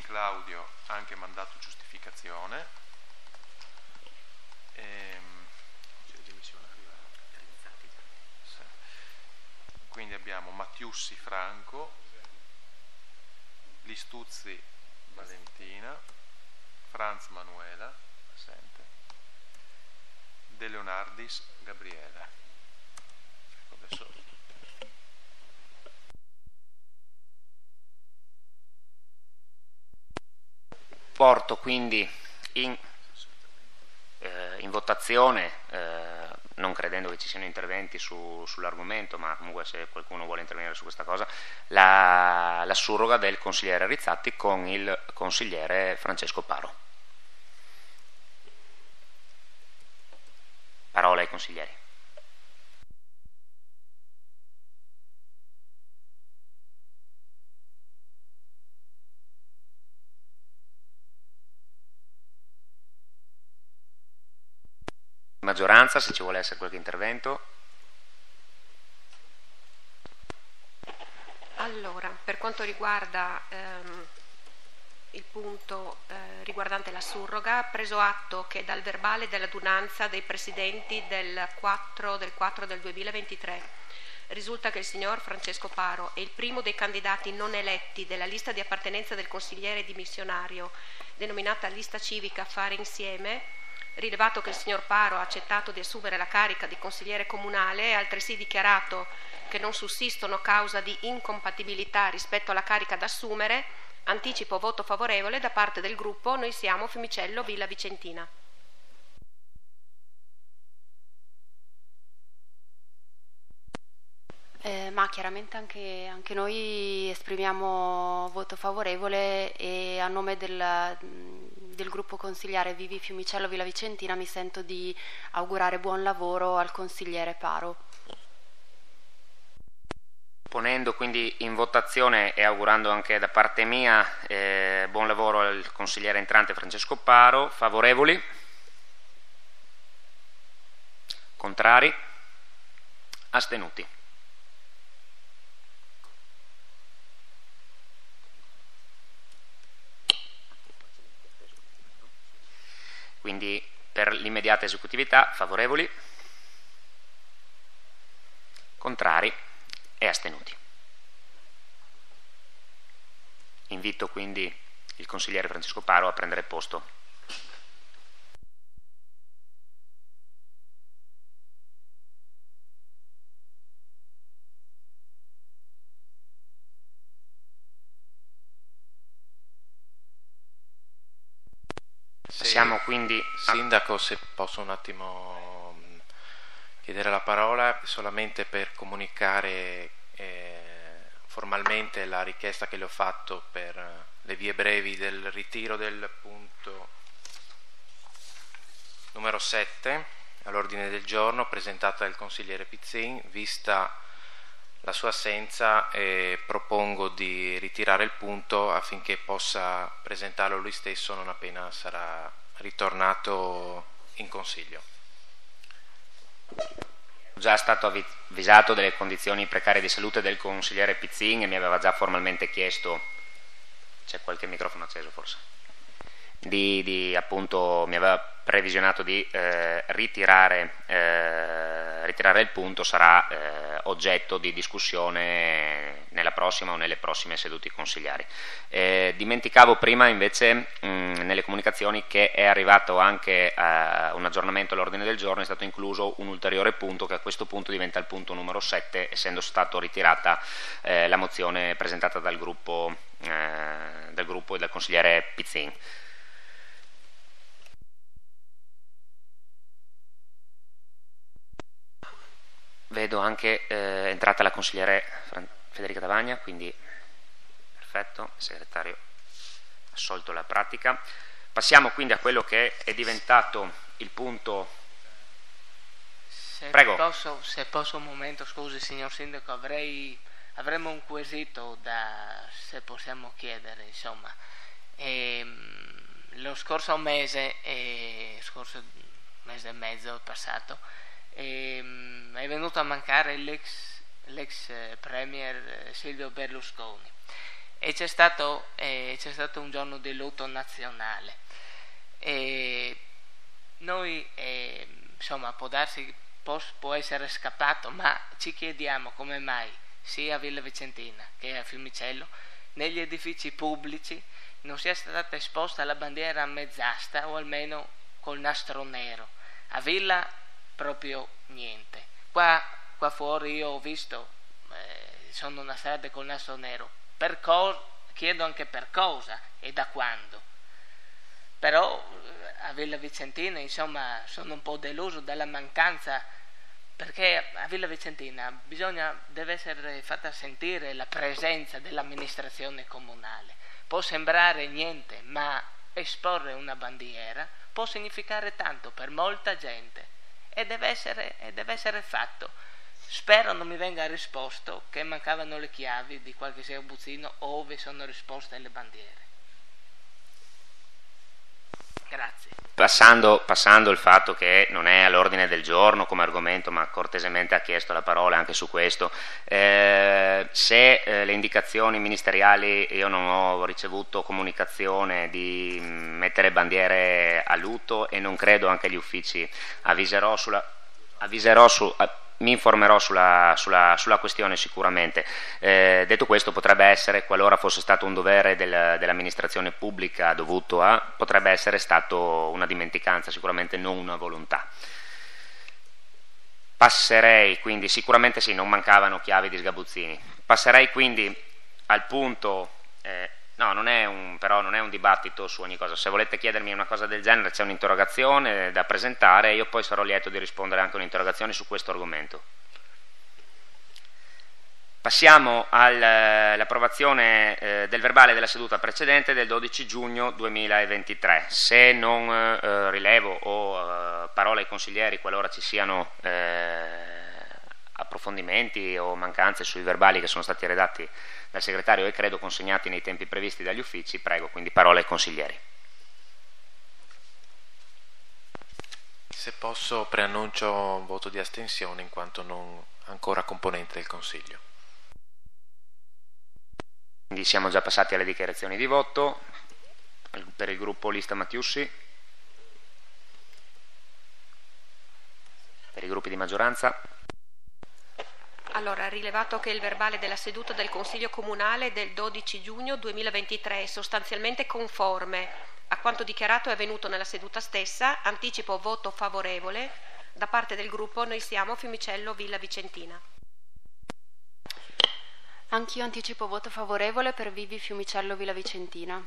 Claudio ha anche mandato giustificazione. Quindi abbiamo Mattiussi Franco, Listuzzi Valentina, Franz Manuela, assente, De Leonardis Gabriele. Adesso porto quindi in votazione, non credendo che ci siano interventi sull'argomento, ma comunque se qualcuno vuole intervenire su questa cosa, la surroga del consigliere Rizzatti con il consigliere Francesco Paro. Parola ai consiglieri. Maggioranza, se ci vuole essere qualche intervento. Allora, per quanto riguarda il punto riguardante la surroga, preso atto che dal verbale dell'adunanza dei presidenti del 4 del 2023 risulta che il signor Francesco Paro è il primo dei candidati non eletti della lista di appartenenza del consigliere dimissionario denominata lista civica Fare Insieme. Rilevato che il signor Paro ha accettato di assumere la carica di consigliere comunale e altresì dichiarato che non sussistono causa di incompatibilità rispetto alla carica da assumere, anticipo voto favorevole da parte del gruppo Noi Siamo Fiumicello Villa Vicentina. Ma chiaramente anche noi esprimiamo voto favorevole e a nome del gruppo consigliare Vivi Fiumicello Villa Vicentina mi sento di augurare buon lavoro al consigliere Paro. Ponendo quindi in votazione e augurando anche da parte mia buon lavoro al consigliere entrante Francesco Paro, favorevoli? Contrari? Astenuti? Quindi per l'immediata esecutività favorevoli, contrari e astenuti. Invito quindi il consigliere Francesco Paro a prendere posto. Siamo quindi Sindaco, se posso un attimo chiedere la parola solamente per comunicare formalmente la richiesta che le ho fatto per le vie brevi del ritiro del punto numero 7 all'ordine del giorno presentata dal consigliere Pizzin. Vista la sua assenza propongo di ritirare il punto affinché possa presentarlo lui stesso non appena sarà ritornato in consiglio. Già stato avvisato delle condizioni precarie di salute del consigliere Pizzin e mi aveva già formalmente chiesto, c'è qualche microfono acceso forse, appunto mi aveva previsionato di ritirare il punto. Sarà oggetto di discussione nella prossima o nelle prossime sedute consigliari. Dimenticavo prima invece nelle comunicazioni che è arrivato anche un aggiornamento all'ordine del giorno, è stato incluso un ulteriore punto che a questo punto diventa il punto numero 7, essendo stato ritirata la mozione presentata dal gruppo e dal consigliere Pizzin. Vedo anche entrata la consigliere Federica Tavagna, quindi perfetto, il segretario ha sciolto la pratica. Passiamo quindi a quello che è diventato il punto. Prego. Se posso un momento, scusi signor Sindaco, avremmo un quesito se possiamo chiedere, insomma. Lo scorso mese e mezzo passato, è venuto a mancare l'ex premier Silvio Berlusconi e c'è stato un giorno di lutto nazionale. E noi, insomma, può essere scappato, ma ci chiediamo come mai sia a Villa Vicentina che a Fiumicello negli edifici pubblici non sia stata esposta la bandiera a mezz'asta o almeno col nastro nero. A Villa proprio niente. Qua fuori io ho visto, sono una strada col nastro nero. Chiedo anche per cosa e da quando. Però a Villa Vicentina, insomma, sono un po' deluso dalla mancanza, perché a Villa Vicentina deve essere fatta sentire la presenza dell'amministrazione comunale. Può sembrare niente, ma esporre una bandiera può significare tanto per molta gente e deve essere fatto. Spero non mi venga risposto che mancavano le chiavi di qualche sgabuzzino ove sono risposte le bandiere. Grazie. Passando il fatto che non è all'ordine del giorno come argomento, ma cortesemente ha chiesto la parola anche su questo, se le indicazioni ministeriali, io non ho ricevuto comunicazione di mettere bandiere a lutto e non credo anche gli uffici, mi informerò sulla questione sicuramente. Detto questo, potrebbe essere, qualora fosse stato un dovere dell'amministrazione pubblica dovuto potrebbe essere stato una dimenticanza, sicuramente non una volontà. Passerei quindi, sicuramente sì, non mancavano chiavi di sgabuzzini. Passerei quindi al punto, no, non è un dibattito su ogni cosa. Se volete chiedermi una cosa del genere, c'è un'interrogazione da presentare e io poi sarò lieto di rispondere anche a un'interrogazione su questo argomento. Passiamo all'approvazione del verbale della seduta precedente del 12 giugno 2023. Se non rilevo o parola ai consiglieri, qualora ci siano approfondimenti o mancanze sui verbali che sono stati redatti dal segretario e credo consegnati nei tempi previsti dagli uffici, prego quindi parola ai consiglieri. Se posso, preannuncio un voto di astensione in quanto non ancora componente del Consiglio. Quindi siamo già passati alle dichiarazioni di voto. Per il gruppo Lista Mattiussi, per i gruppi di maggioranza. Allora, rilevato che il verbale della seduta del Consiglio Comunale del 12 giugno 2023 è sostanzialmente conforme a quanto dichiarato e avvenuto nella seduta stessa, anticipo voto favorevole da parte del gruppo Noi Siamo Fiumicello Villa Vicentina. Anch'io anticipo voto favorevole per Vivi Fiumicello Villa Vicentina.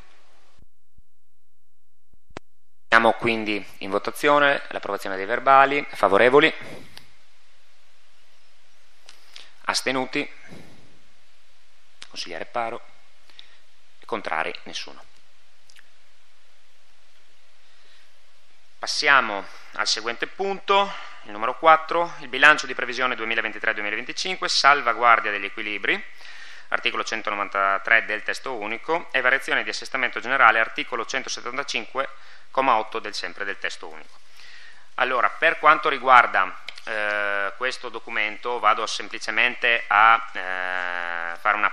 Andiamo quindi in votazione l'approvazione dei verbali. Favorevoli? Astenuti? Consigliere Paro? Contrari? Nessuno. Passiamo al seguente punto, il numero 4, il bilancio di previsione 2023-2025, salvaguardia degli equilibri, articolo 193 del testo unico, e variazione di assestamento generale, articolo 175,8 del testo unico. Allora, per quanto riguarda questo documento, vado semplicemente a fare un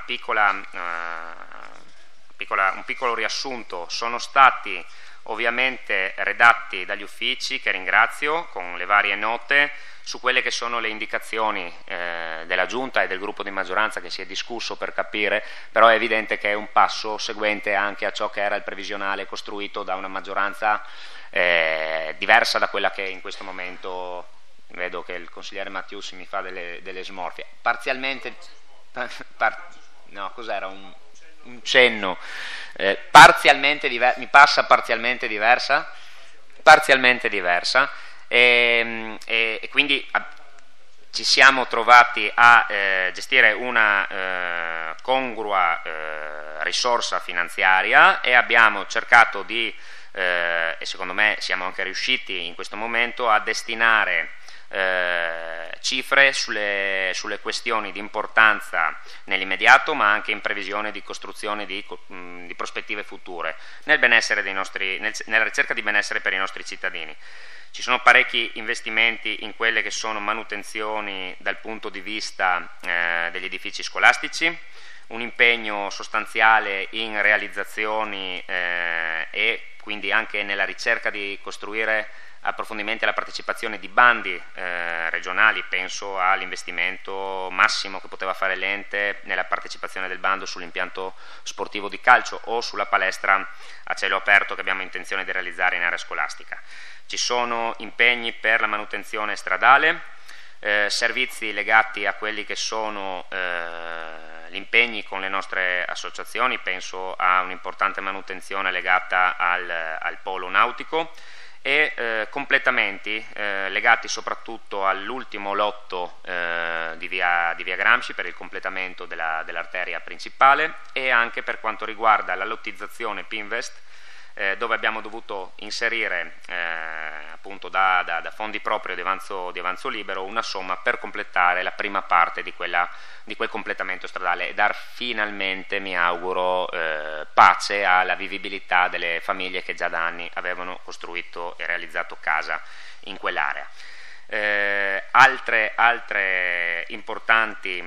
piccolo riassunto. Sono stati ovviamente redatti dagli uffici, che ringrazio, con le varie note su quelle che sono le indicazioni della Giunta e del gruppo di maggioranza che si è discusso per capire, però è evidente che è un passo seguente anche a ciò che era il previsionale costruito da una maggioranza diversa da quella che in questo momento vedo che il consigliere Mattiussi mi fa delle smorfie. Parzialmente, no, cos'era? Un cenno. Parzialmente mi passa parzialmente diversa? Parzialmente diversa. E quindi ci siamo trovati a gestire una congrua risorsa finanziaria e abbiamo cercato di, e secondo me siamo anche riusciti in questo momento, a destinare cifre sulle questioni di importanza nell'immediato, ma anche in previsione di costruzione di prospettive future nella ricerca di benessere per i nostri cittadini. Ci sono parecchi investimenti in quelle che sono manutenzioni dal punto di vista degli edifici scolastici, un impegno sostanziale in realizzazioni e quindi anche nella ricerca di costruire approfondimenti alla partecipazione di bandi regionali. Penso all'investimento massimo che poteva fare l'ente nella partecipazione del bando sull'impianto sportivo di calcio o sulla palestra a cielo aperto che abbiamo intenzione di realizzare in area scolastica. Ci sono impegni per la manutenzione stradale, servizi legati a quelli che sono gli impegni con le nostre associazioni. Penso a un'importante manutenzione legata al polo nautico e completamenti legati soprattutto all'ultimo lotto di via Gramsci per il completamento dell'arteria principale, e anche per quanto riguarda la lottizzazione Pinvest, dove abbiamo dovuto inserire appunto da fondi propri di avanzo libero una somma per completare la prima parte di quel completamento stradale e dar finalmente, mi auguro, pace alla vivibilità delle famiglie che già da anni avevano costruito e realizzato casa in quell'area. Altri importanti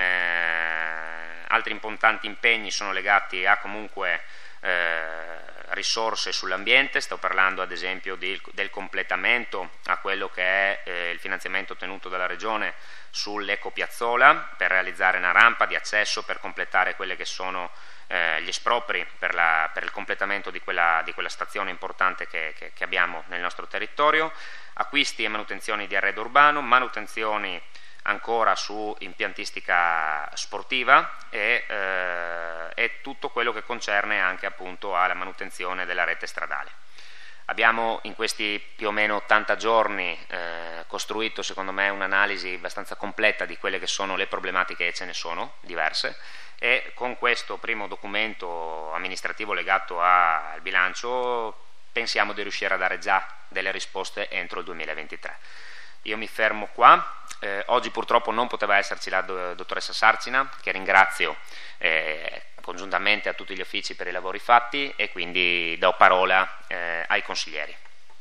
impegni sono legati a comunque risorse sull'ambiente. Sto parlando ad esempio del completamento a quello che è il finanziamento ottenuto dalla Regione sull'ecopiazzola per realizzare una rampa di accesso per completare quelle che sono gli espropri per il completamento di quella stazione importante che abbiamo nel nostro territorio, acquisti e manutenzioni di arredo urbano, manutenzioni ancora su impiantistica sportiva e tutto quello che concerne anche appunto alla manutenzione della rete stradale. Abbiamo in questi più o meno 80 giorni costruito secondo me un'analisi abbastanza completa di quelle che sono le problematiche, e ce ne sono diverse, e con questo primo documento amministrativo legato al bilancio pensiamo di riuscire a dare già delle risposte entro il 2023. Io mi fermo qua. Oggi purtroppo non poteva esserci la dottoressa Sarcina, che ringrazio congiuntamente a tutti gli uffici per i lavori fatti, e quindi do parola ai consiglieri.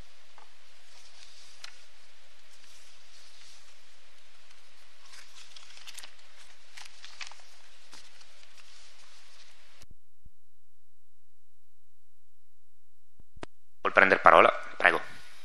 Vuol prendere parola? Prego.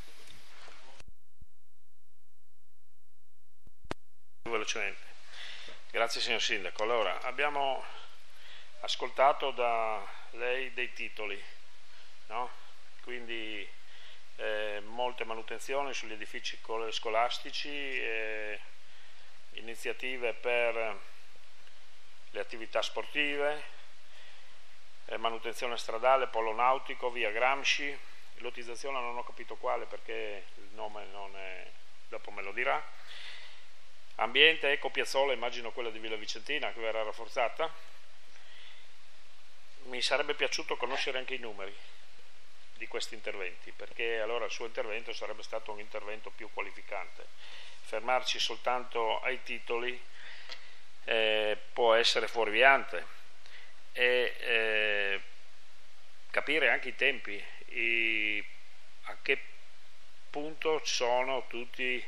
Velocemente. Grazie signor Sindaco. Allora, abbiamo ascoltato da lei dei titoli, no? Quindi molte manutenzioni sugli edifici scolastici, iniziative per le attività sportive, manutenzione stradale, polo nautico, via Gramsci, lottizzazione non ho capito quale perché il nome non è, dopo me lo dirà. Ambiente, ecopiazzola, immagino quella di Villa Vicentina che verrà rafforzata. Mi sarebbe piaciuto conoscere anche i numeri di questi interventi, perché allora il suo intervento sarebbe stato un intervento più qualificante. Fermarci soltanto ai titoli può essere fuorviante, e capire anche i tempi, a che punto sono tutti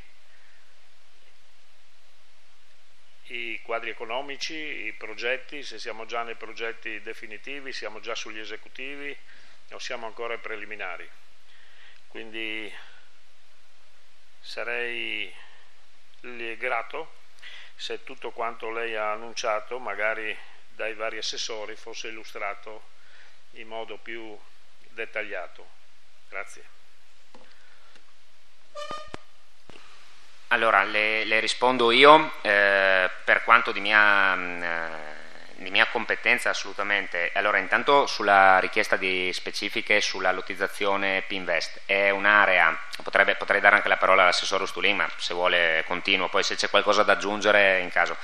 i quadri economici, i progetti, se siamo già nei progetti definitivi, siamo già sugli esecutivi o siamo ancora ai preliminari. Quindi sarei grato se tutto quanto lei ha annunciato, magari dai vari assessori, fosse illustrato in modo più dettagliato. Grazie. Allora, le rispondo io, per quanto di mia competenza assolutamente. Allora, intanto sulla richiesta di specifiche sulla lottizzazione Pinvest, è un'area, potrei dare anche la parola all'assessore Ustulin, ma se vuole continuo, poi se c'è qualcosa da aggiungere in caso.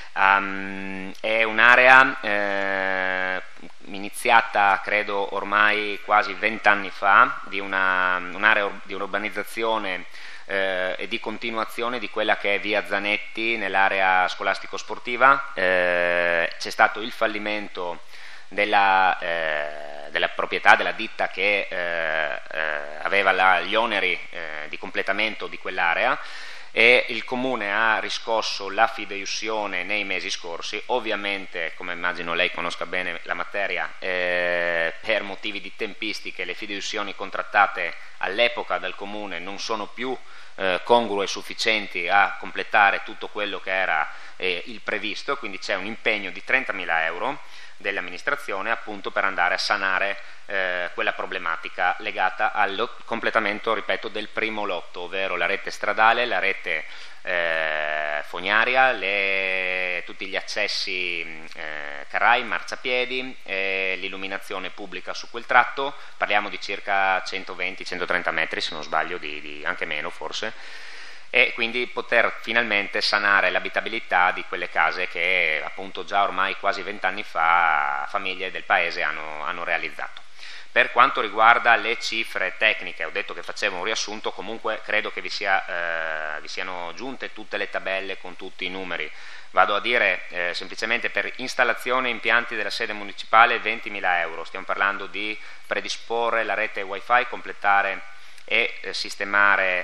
È un'area iniziata credo ormai quasi 20 anni fa, di un'area di urbanizzazione e di continuazione di quella che è via Zanetti nell'area scolastico-sportiva. C'è stato il fallimento della proprietà, della ditta che aveva gli oneri di completamento di quell'area, e il Comune ha riscosso la fideiussione nei mesi scorsi. Ovviamente, come immagino lei conosca bene la materia, per motivi di tempistiche le fideiussioni contrattate all'epoca dal Comune non sono più congrue e sufficienti a completare tutto quello che era il previsto, quindi c'è un impegno di 30.000 euro dell'amministrazione appunto per andare a sanare quella problematica legata al completamento, ripeto, del primo lotto, ovvero la rete stradale, la rete fognaria, tutti gli accessi carrai, marciapiedi, l'illuminazione pubblica su quel tratto. Parliamo di circa 120-130 metri se non sbaglio, anche meno forse, e quindi poter finalmente sanare l'abitabilità di quelle case che appunto già ormai quasi 20 anni fa famiglie del paese hanno realizzato. Per quanto riguarda le cifre tecniche, ho detto che facevo un riassunto, comunque credo che vi siano giunte tutte le tabelle con tutti i numeri. Vado a dire semplicemente per installazione impianti della sede municipale 20.000 euro, stiamo parlando di predisporre la rete wifi, completare e sistemare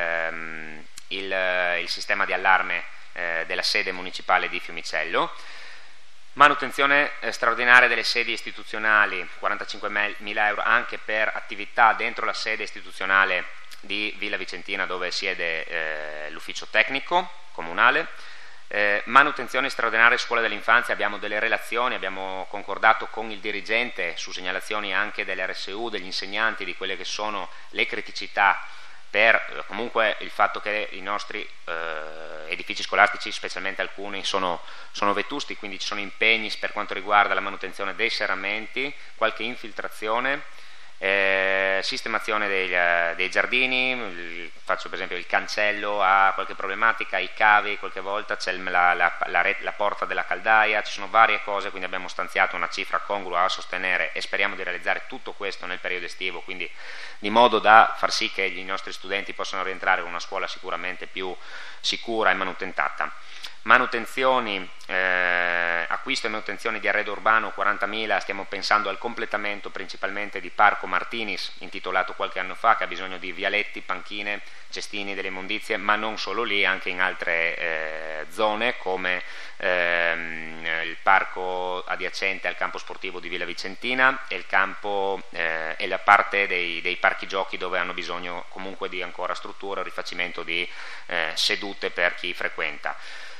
il sistema di allarme della sede municipale di Fiumicello. Manutenzione straordinaria delle sedi istituzionali, 45.000 euro anche per attività dentro la sede istituzionale di Villa Vicentina dove siede l'ufficio tecnico comunale. Manutenzione straordinaria scuola dell'infanzia, abbiamo delle relazioni, abbiamo concordato con il dirigente su segnalazioni anche dell'RSU, degli insegnanti, di quelle che sono le criticità per comunque il fatto che i nostri edifici scolastici, specialmente alcuni, sono vetusti, quindi ci sono impegni per quanto riguarda la manutenzione dei serramenti, qualche infiltrazione, sistemazione dei giardini, faccio per esempio il cancello ha qualche problematica, i cavi qualche volta, c'è la porta della caldaia, ci sono varie cose, quindi abbiamo stanziato una cifra congrua a sostenere e speriamo di realizzare tutto questo nel periodo estivo, quindi di modo da far sì che i nostri studenti possano rientrare in una scuola sicuramente più sicura e manutentata. Manutenzioni, acquisto e manutenzioni di arredo urbano 40.000, stiamo pensando al completamento principalmente di Parco Martinis, intitolato qualche anno fa, che ha bisogno di vialetti, panchine, cestini delle immondizie, ma non solo lì, anche in altre zone come il parco adiacente al campo sportivo di Villa Vicentina e il campo e la parte dei parchi giochi dove hanno bisogno comunque di ancora struttura, rifacimento di sedute per chi frequenta.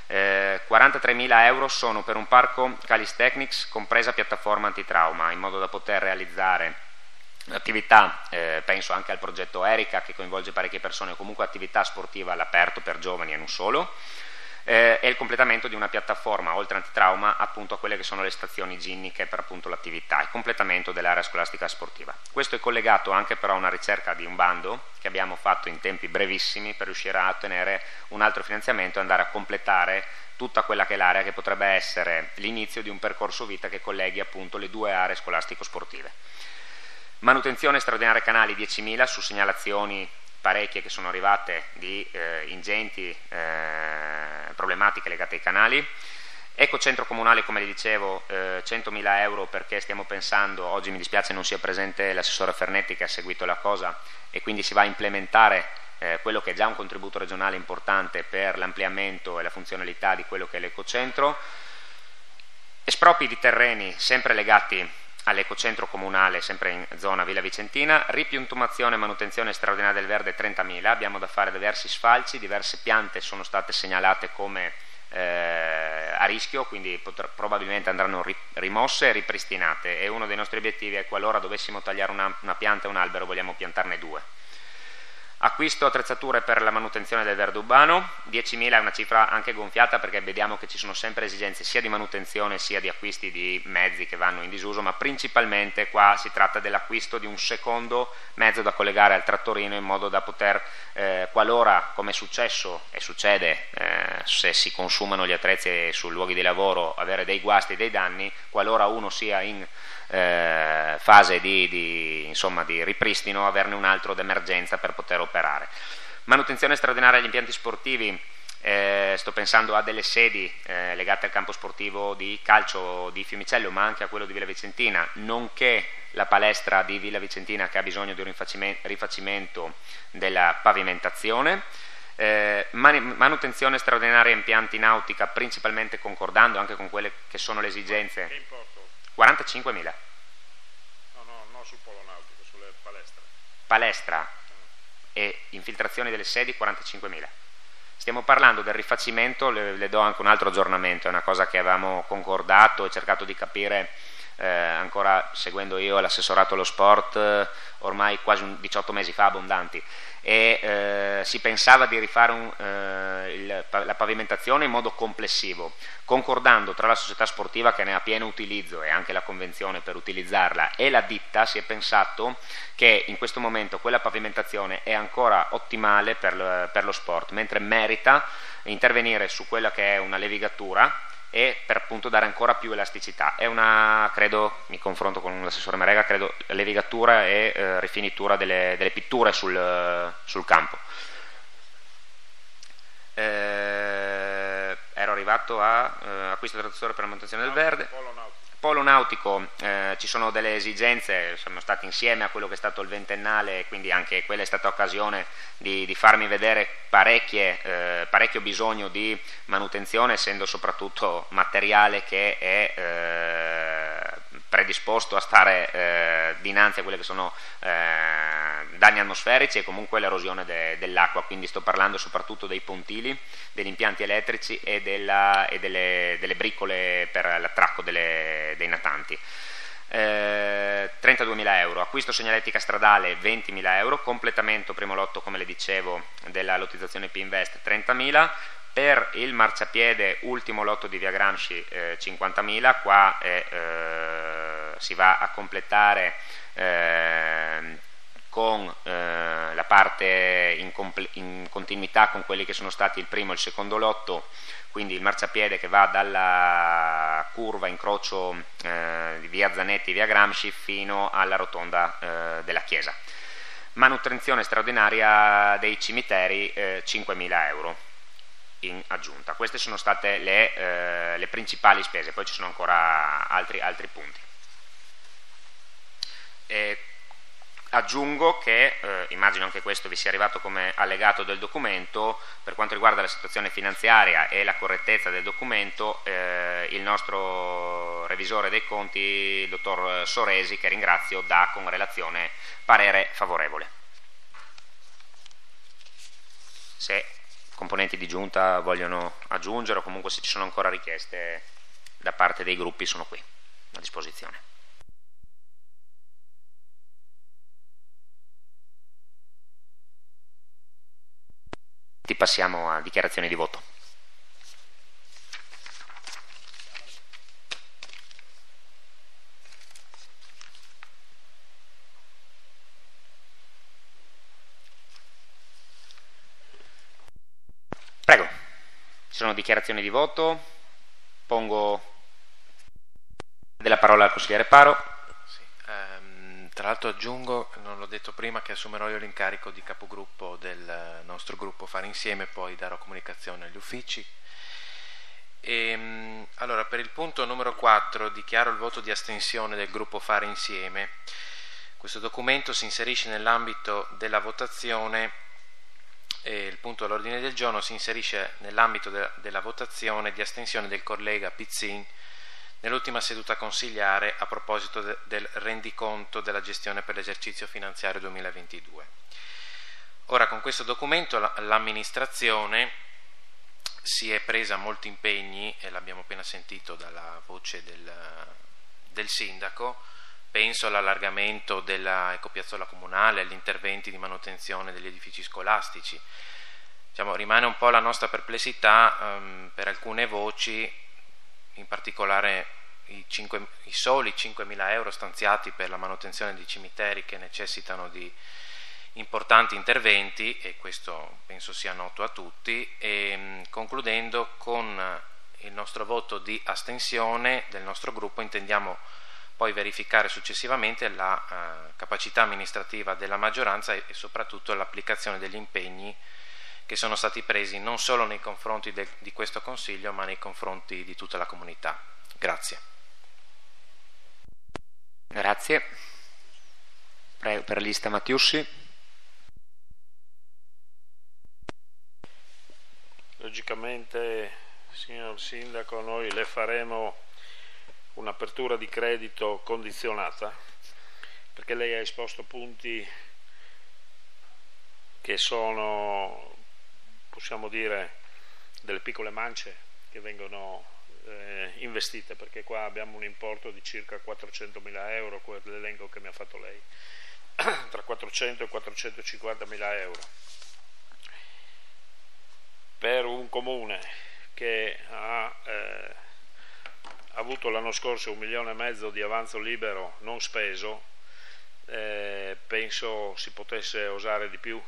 43.000 euro sono per un parco Calisthenics compresa piattaforma antitrauma, in modo da poter realizzare attività, penso anche al progetto Erika che coinvolge parecchie persone, comunque attività sportiva all'aperto per giovani e non solo, e il completamento di una piattaforma oltre antitrauma appunto a quelle che sono le stazioni ginniche per appunto l'attività, il completamento dell'area scolastica sportiva. Questo è collegato anche però a una ricerca di un bando che abbiamo fatto in tempi brevissimi per riuscire a ottenere un altro finanziamento e andare a completare tutta quella che è l'area che potrebbe essere l'inizio di un percorso vita che colleghi appunto le due aree scolastico-sportive. Manutenzione straordinaria canali 10.000 su segnalazioni parecchie che sono arrivate di ingenti problematiche legate ai canali. Ecocentro comunale, come le dicevo, 100.000 euro perché stiamo pensando, oggi mi dispiace non sia presente l'assessore Fernetti che ha seguito la cosa e quindi si va a implementare quello che è già un contributo regionale importante per l'ampliamento e la funzionalità di quello che è l'ecocentro. Espropri di terreni sempre legati all'ecocentro comunale, sempre in zona Villa Vicentina, ripiantumazione e manutenzione straordinaria del verde 30.000, abbiamo da fare diversi sfalci, diverse piante sono state segnalate come a rischio, quindi probabilmente andranno rimosse e ripristinate e uno dei nostri obiettivi è qualora dovessimo tagliare una pianta e un albero vogliamo piantarne due. Acquisto attrezzature per la manutenzione del verde urbano, 10.000 è una cifra anche gonfiata perché vediamo che ci sono sempre esigenze sia di manutenzione sia di acquisti di mezzi che vanno in disuso, ma principalmente qua si tratta dell'acquisto di un secondo mezzo da collegare al trattorino in modo da poter, qualora, come è successo e succede se si consumano gli attrezzi sui luoghi di lavoro, avere dei guasti e dei danni, qualora uno sia in fase di ripristino, averne un altro d'emergenza per poter operare. Manutenzione straordinaria agli impianti sportivi, sto pensando a delle sedi legate al campo sportivo di calcio di Fiumicello ma anche a quello di Villa Vicentina, nonché la palestra di Villa Vicentina che ha bisogno di un rifacimento della pavimentazione. Manutenzione straordinaria impianti nautica, principalmente concordando anche con quelle che sono le esigenze. Che importo? 45.000. No, sul polo nautico, sulle palestre. Palestra e infiltrazioni delle sedi 45.000. Stiamo parlando del rifacimento, le do anche un altro aggiornamento, è una cosa che avevamo concordato e cercato di capire ancora seguendo io l'assessorato allo sport ormai quasi 18 mesi fa, abbondanti, e si pensava di rifare la pavimentazione in modo complessivo, concordando tra la società sportiva che ne ha pieno utilizzo e anche la convenzione per utilizzarla e la ditta. Si è pensato che in questo momento quella pavimentazione è ancora ottimale per lo sport, mentre merita intervenire su quella che è una levigatura e per appunto dare ancora più elasticità. È credo, mi confronto con l'assessore Marega, credo levigatura e rifinitura delle pitture sul campo. Ero arrivato a acquisto traduttore per la manutenzione del verde. Polo nautico, ci sono delle esigenze, siamo stati insieme a quello che è stato il ventennale, quindi anche quella è stata occasione di farmi vedere parecchio bisogno di manutenzione, essendo soprattutto materiale che è predisposto a stare dinanzi a quelle che sono danni atmosferici e comunque l'erosione dell'acqua, quindi sto parlando soprattutto dei pontili, degli impianti elettrici e delle bricole per l'attracco dei natanti. 32.000 euro, acquisto segnaletica stradale 20.000 euro, completamento primo lotto, come le dicevo, della lottizzazione P-Invest 30.000, per il marciapiede ultimo lotto di via Gramsci 50.000, qua si va a completare con la parte in continuità con quelli che sono stati il primo e il secondo lotto, quindi il marciapiede che va dalla curva incrocio di via Zanetti via Gramsci fino alla rotonda della chiesa. Manutenzione straordinaria dei cimiteri 5.000 euro in aggiunta. Queste sono state le principali spese, poi ci sono ancora altri punti. Aggiungo che, immagino anche questo vi sia arrivato come allegato del documento, per quanto riguarda la situazione finanziaria e la correttezza del documento, il nostro revisore dei conti, il dottor Soresi, che ringrazio, dà con relazione parere favorevole. Se componenti di giunta vogliono aggiungere o comunque se ci sono ancora richieste da parte dei gruppi, sono qui a disposizione. Passiamo a dichiarazioni di voto. Prego, ci sono dichiarazioni di voto. Pongo della parola al consigliere Paro. Tra l'altro aggiungo, non l'ho detto prima, che assumerò io l'incarico di capogruppo del nostro gruppo Fare Insieme, poi darò comunicazione agli uffici. Allora, per il punto numero 4 dichiaro il voto di astensione del gruppo Fare Insieme. Questo documento si inserisce nell'ambito della votazione, il punto all'ordine del giorno si inserisce nell'ambito della votazione di astensione del collega Pizzin nell'ultima seduta consigliare a proposito del rendiconto della gestione per l'esercizio finanziario 2022. Ora, con questo documento l'amministrazione si è presa molti impegni, e l'abbiamo appena sentito dalla voce del sindaco. Penso all'allargamento della ecopiazzola comunale, agli interventi di manutenzione degli edifici scolastici. Rimane un po' la nostra perplessità per alcune voci, in particolare i soli 5.000 euro stanziati per la manutenzione di cimiteri che necessitano di importanti interventi, e questo penso sia noto a tutti. E concludendo con il nostro voto di astensione del nostro gruppo, intendiamo poi verificare successivamente la capacità amministrativa della maggioranza e soprattutto l'applicazione degli impegni che sono stati presi non solo nei confronti di questo Consiglio, ma nei confronti di tutta la comunità. Grazie. Grazie. Prego, per lista Mattiussi. logicamente, signor Sindaco, noi le faremo un'apertura di credito condizionata, perché lei ha esposto punti che sono, possiamo dire, delle piccole mance che vengono investite, perché qua abbiamo un importo di circa 400.000 euro, l'elenco che mi ha fatto lei, tra 400 e 450.000 euro. Per un comune che ha avuto l'anno scorso 1,5 milioni di avanzo libero non speso, penso si potesse osare di più,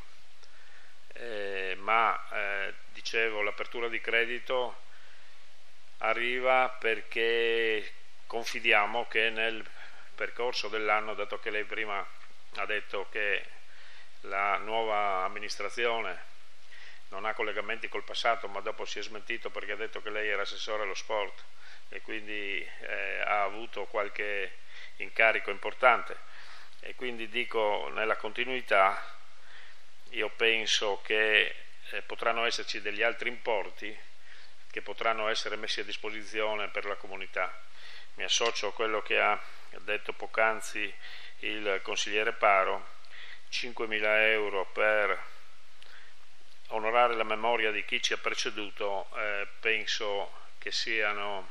ma dicevo, l'apertura di credito arriva perché confidiamo che nel percorso dell'anno, dato che lei prima ha detto che la nuova amministrazione non ha collegamenti col passato, ma dopo si è smentito perché ha detto che lei era assessore allo sport e quindi ha avuto qualche incarico importante, e quindi dico, nella continuità io penso che potranno esserci degli altri importi che potranno essere messi a disposizione per la comunità. Mi associo a quello che ha detto poc'anzi il consigliere Paro: 5.000 euro per onorare la memoria di chi ci ha preceduto, penso che siano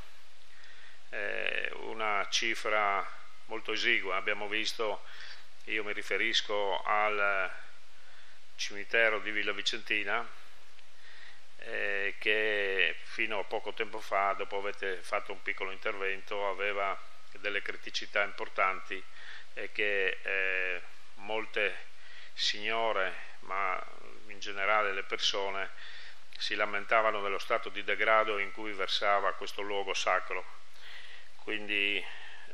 una cifra molto esigua. Abbiamo visto, io mi riferisco al cimitero di Villa Vicentina, che fino a poco tempo fa, dopo avete fatto un piccolo intervento, aveva delle criticità importanti e che molte signore, ma in generale le persone, si lamentavano dello stato di degrado in cui versava questo luogo sacro. Quindi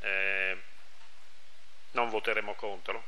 non voteremo contro,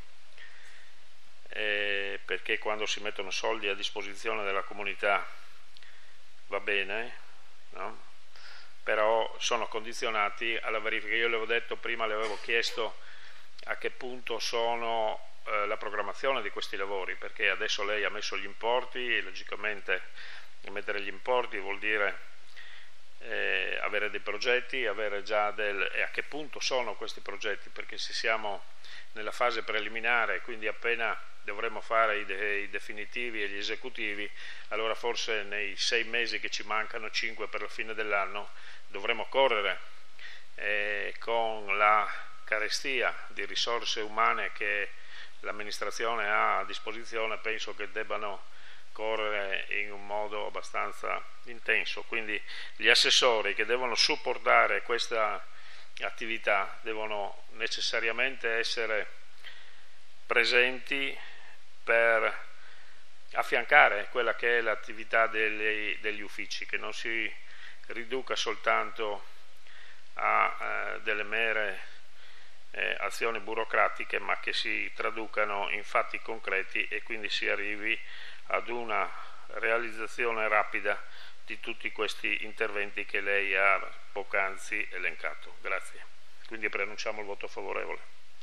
perché quando si mettono soldi a disposizione della comunità va bene, no? Però sono condizionati alla verifica. Io le avevo detto prima, le avevo chiesto a che punto sono la programmazione di questi lavori, perché adesso lei ha messo gli importi e logicamente mettere gli importi vuol dire avere dei progetti, avere già e a che punto sono questi progetti, perché se siamo nella fase preliminare, quindi appena dovremo fare i definitivi e gli esecutivi, allora forse nei 6 mesi che ci mancano, 5 per la fine dell'anno, dovremo correre con la carestia di risorse umane che l'amministrazione ha a disposizione. Penso che debbano correre in un modo abbastanza intenso, quindi gli assessori che devono supportare questa attività devono necessariamente essere presenti per affiancare quella che è l'attività degli uffici, che non si riduca soltanto a delle mere azioni burocratiche, ma che si traducano in fatti concreti e quindi si arrivi ad una realizzazione rapida di tutti questi interventi che lei ha poc'anzi elencato. Grazie. Quindi preannunciamo il voto favorevole.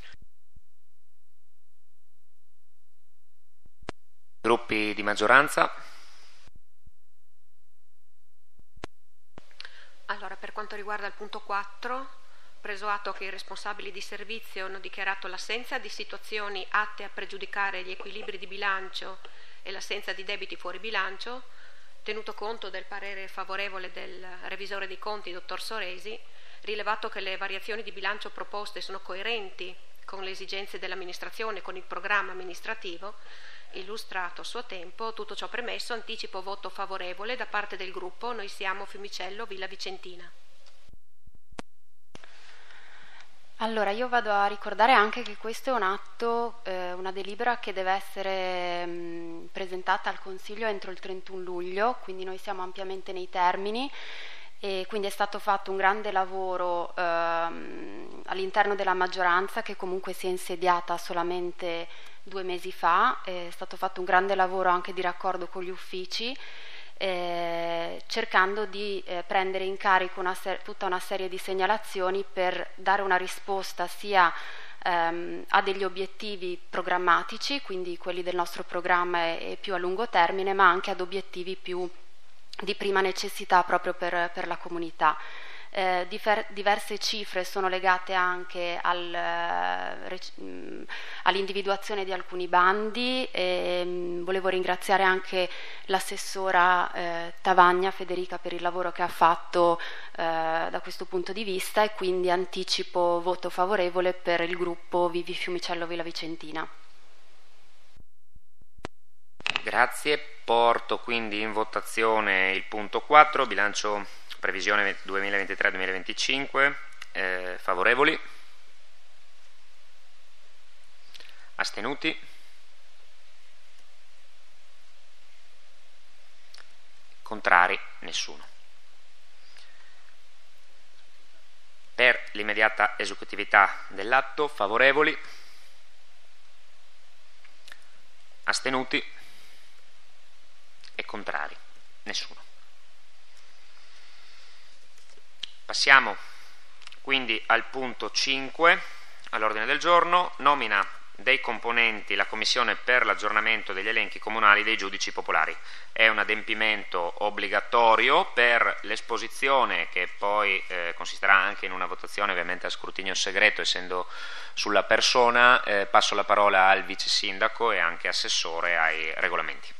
Gruppi di maggioranza. Allora, per quanto riguarda il punto 4, preso atto che i responsabili di servizio hanno dichiarato l'assenza di situazioni atte a pregiudicare gli equilibri di bilancio e l'assenza di debiti fuori bilancio, tenuto conto del parere favorevole del revisore dei conti, dottor Soresi, rilevato che le variazioni di bilancio proposte sono coerenti con le esigenze dell'amministrazione, con il programma amministrativo illustrato a suo tempo, tutto ciò premesso, anticipo voto favorevole da parte del gruppo Noi Siamo Fiumicello Villa Vicentina. Allora, io vado a ricordare anche che questo è un atto, una delibera che deve essere presentata al Consiglio entro il 31 luglio, quindi noi siamo ampiamente nei termini e quindi è stato fatto un grande lavoro all'interno della maggioranza, che comunque si è insediata solamente 2 mesi fa. È stato fatto un grande lavoro anche di raccordo con gli uffici, cercando di prendere in carico tutta una serie di segnalazioni per dare una risposta sia a degli obiettivi programmatici, quindi quelli del nostro programma e più a lungo termine, ma anche ad obiettivi più di prima necessità proprio per la comunità. Diverse cifre sono legate anche all'individuazione di alcuni bandi e volevo ringraziare anche l'assessora Tavagna Federica per il lavoro che ha fatto da questo punto di vista, e quindi anticipo voto favorevole per il gruppo Vivi Fiumicello Villa Vicentina. Grazie. Porto quindi in votazione il punto 4, bilancio previsione 2023-2025, favorevoli? Astenuti? Contrari? Nessuno. Per l'immediata esecutività dell'atto, favorevoli? Astenuti? E contrari? Nessuno. Passiamo quindi al punto 5 all'ordine del giorno, nomina dei componenti la Commissione per l'aggiornamento degli elenchi comunali dei giudici popolari. È un adempimento obbligatorio per l'esposizione, che poi consisterà anche in una votazione ovviamente a scrutinio segreto, essendo sulla persona. Passo la parola al vice sindaco e anche assessore ai regolamenti.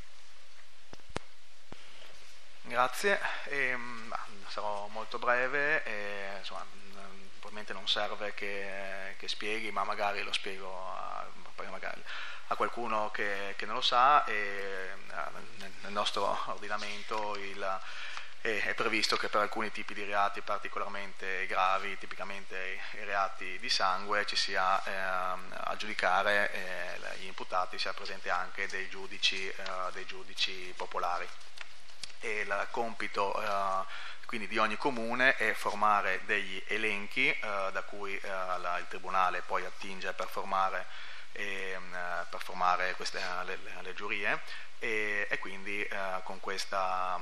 Grazie, sarò molto breve, insomma, probabilmente non serve che spieghi, ma magari lo spiego magari a qualcuno che non lo sa. Nel nostro ordinamento è previsto che per alcuni tipi di reati particolarmente gravi, tipicamente i reati di sangue, ci sia a giudicare gli imputati, sia presente anche dei giudici popolari. E il compito quindi di ogni comune è formare degli elenchi da cui il Tribunale poi attinge per formare le giurie, e quindi con questa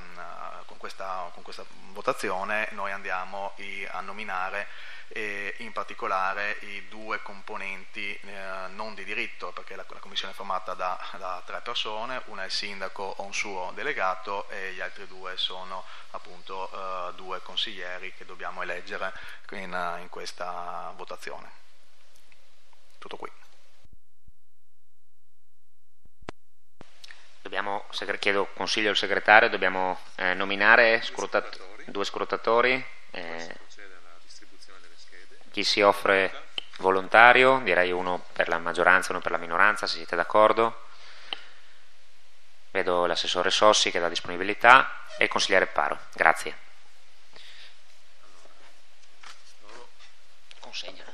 votazione noi andiamo a nominare in particolare i 2 componenti non di diritto, perché la commissione è formata da 3 persone, una è il sindaco o un suo delegato, e gli altri 2 sono appunto 2 consiglieri che dobbiamo eleggere in questa votazione. Tutto qui. Chiedo consiglio al segretario, dobbiamo nominare 2 scrutatori. Chi si offre volontario? Direi uno per la maggioranza, uno per la minoranza, se siete d'accordo. Vedo l'assessore Sossi che dà disponibilità e il consigliere Paro. Grazie. Consegna.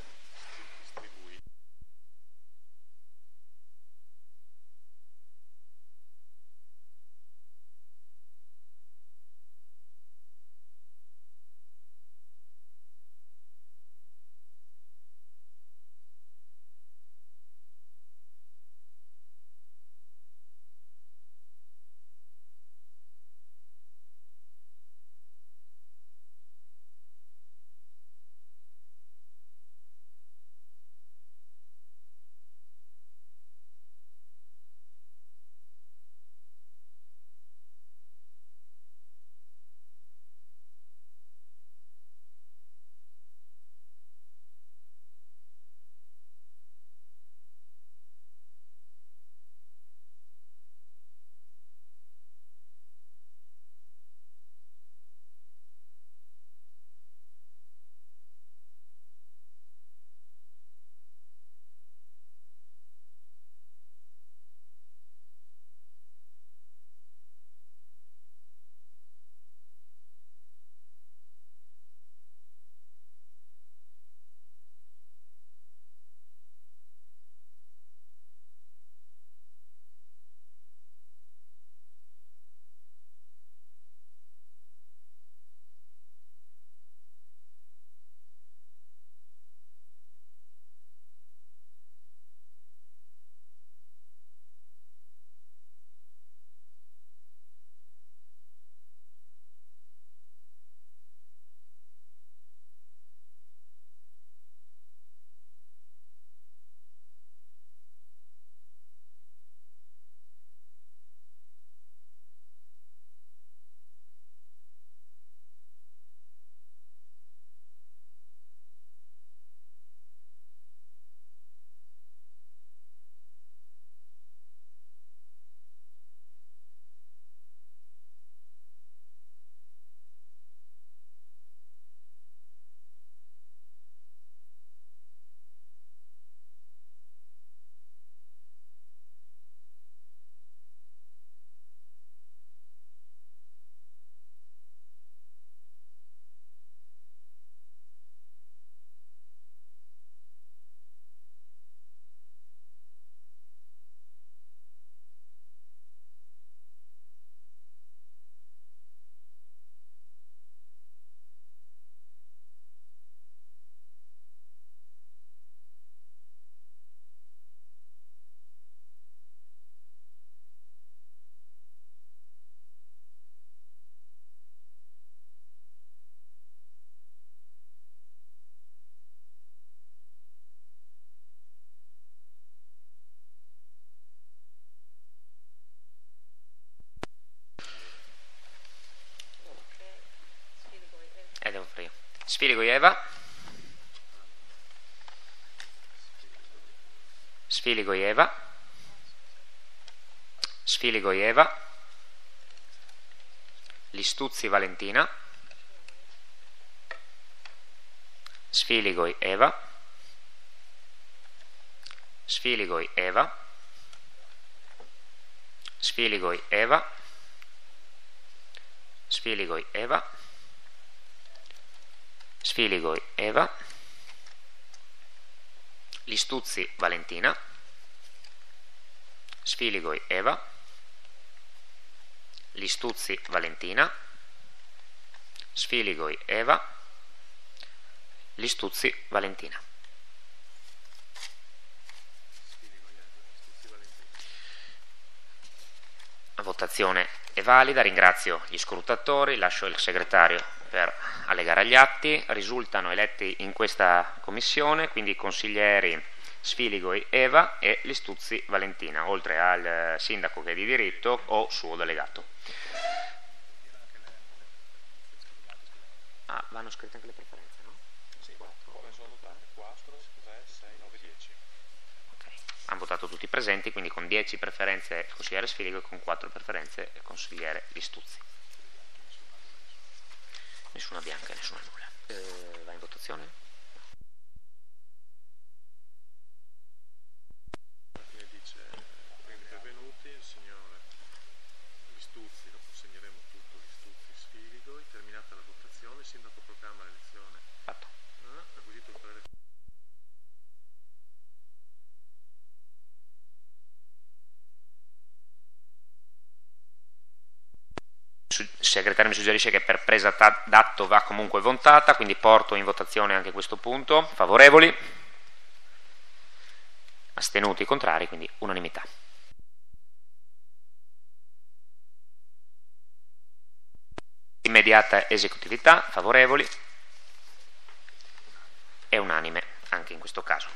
Sfiligoieva, Sfiligoieva, Sfiligoieva, Listuzzi Valentina, Sfiligoieva, Sfiligoieva, Sfiligoieva, Sfiligoieva, Sfiligoieva, Listuzzi Valentina, Sfiligoieva, Listuzzi Valentina, Sfiligoieva, Listuzzi Valentina. La votazione è valida, ringrazio gli scrutatori, lascio il segretario per allegare agli atti. Risultano eletti in questa commissione quindi i consiglieri Sfiligoieva e Listuzzi Valentina, oltre al sindaco che è di diritto o suo delegato. Ah, vanno scritte anche le preferenze, no? Sì, 4, 3, 6, 9, 10. Ok, hanno votato tutti i presenti, quindi con 10 preferenze il consigliere Sfiligo e con 4 preferenze il consigliere Listuzzi. Nessuna bianca e nessuna nulla. Va in votazione? Il segretario mi suggerisce che per presa d'atto va comunque votata, quindi porto in votazione anche questo punto. Favorevoli? Astenuti, contrari, quindi unanimità. Immediata esecutività, favorevoli? È unanime anche in questo caso.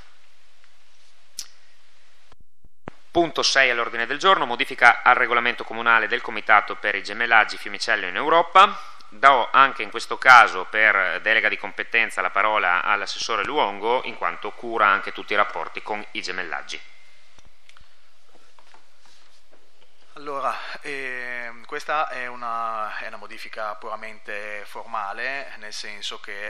Punto 6 all'ordine del giorno, modifica al regolamento comunale del Comitato per i Gemellaggi Fiumicello in Europa. Do anche in questo caso per delega di competenza la parola all'assessore Luongo, in quanto cura anche tutti i rapporti con i gemellaggi. Allora, questa è una modifica puramente formale, nel senso che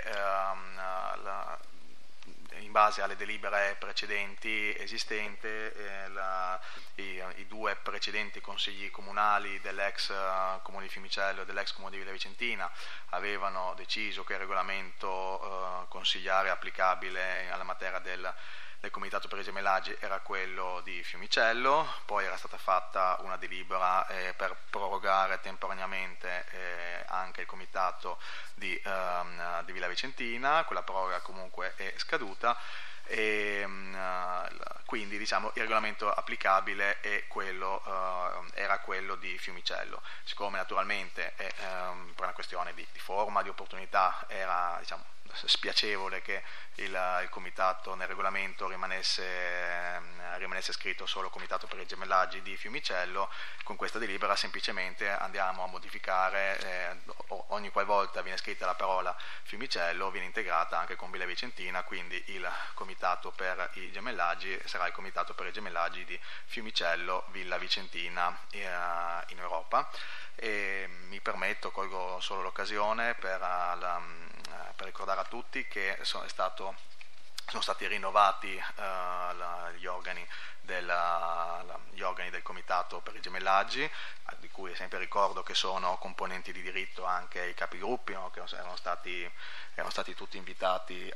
in base alle delibere precedenti esistenti, i due precedenti consigli comunali dell'ex comune di Fiumicello e dell'ex comune di Villa Vicentina avevano deciso che il regolamento consigliare applicabile alla materia del Comitato per i Gemellaggi era quello di Fiumicello. Poi era stata fatta una delibera per prorogare temporaneamente anche il Comitato di Villa Vicentina. Quella proroga comunque è scaduta e quindi diciamo il regolamento applicabile è era quello di Fiumicello. Siccome naturalmente per una questione di forma, di opportunità, era diciamo spiacevole che il comitato nel regolamento rimanesse scritto solo Comitato per i Gemellaggi di Fiumicello, con questa delibera semplicemente andiamo a modificare, ogni qualvolta viene scritta la parola Fiumicello viene integrata anche con Villa Vicentina, quindi il Comitato per i Gemellaggi sarà il Comitato per i Gemellaggi di Fiumicello, Villa Vicentina in Europa. E mi permetto, colgo solo l'occasione per ricordare a tutti che sono stati rinnovati gli organi del Comitato per i Gemellaggi, di cui sempre ricordo che sono componenti di diritto anche i capigruppi, no? Che erano stati tutti invitati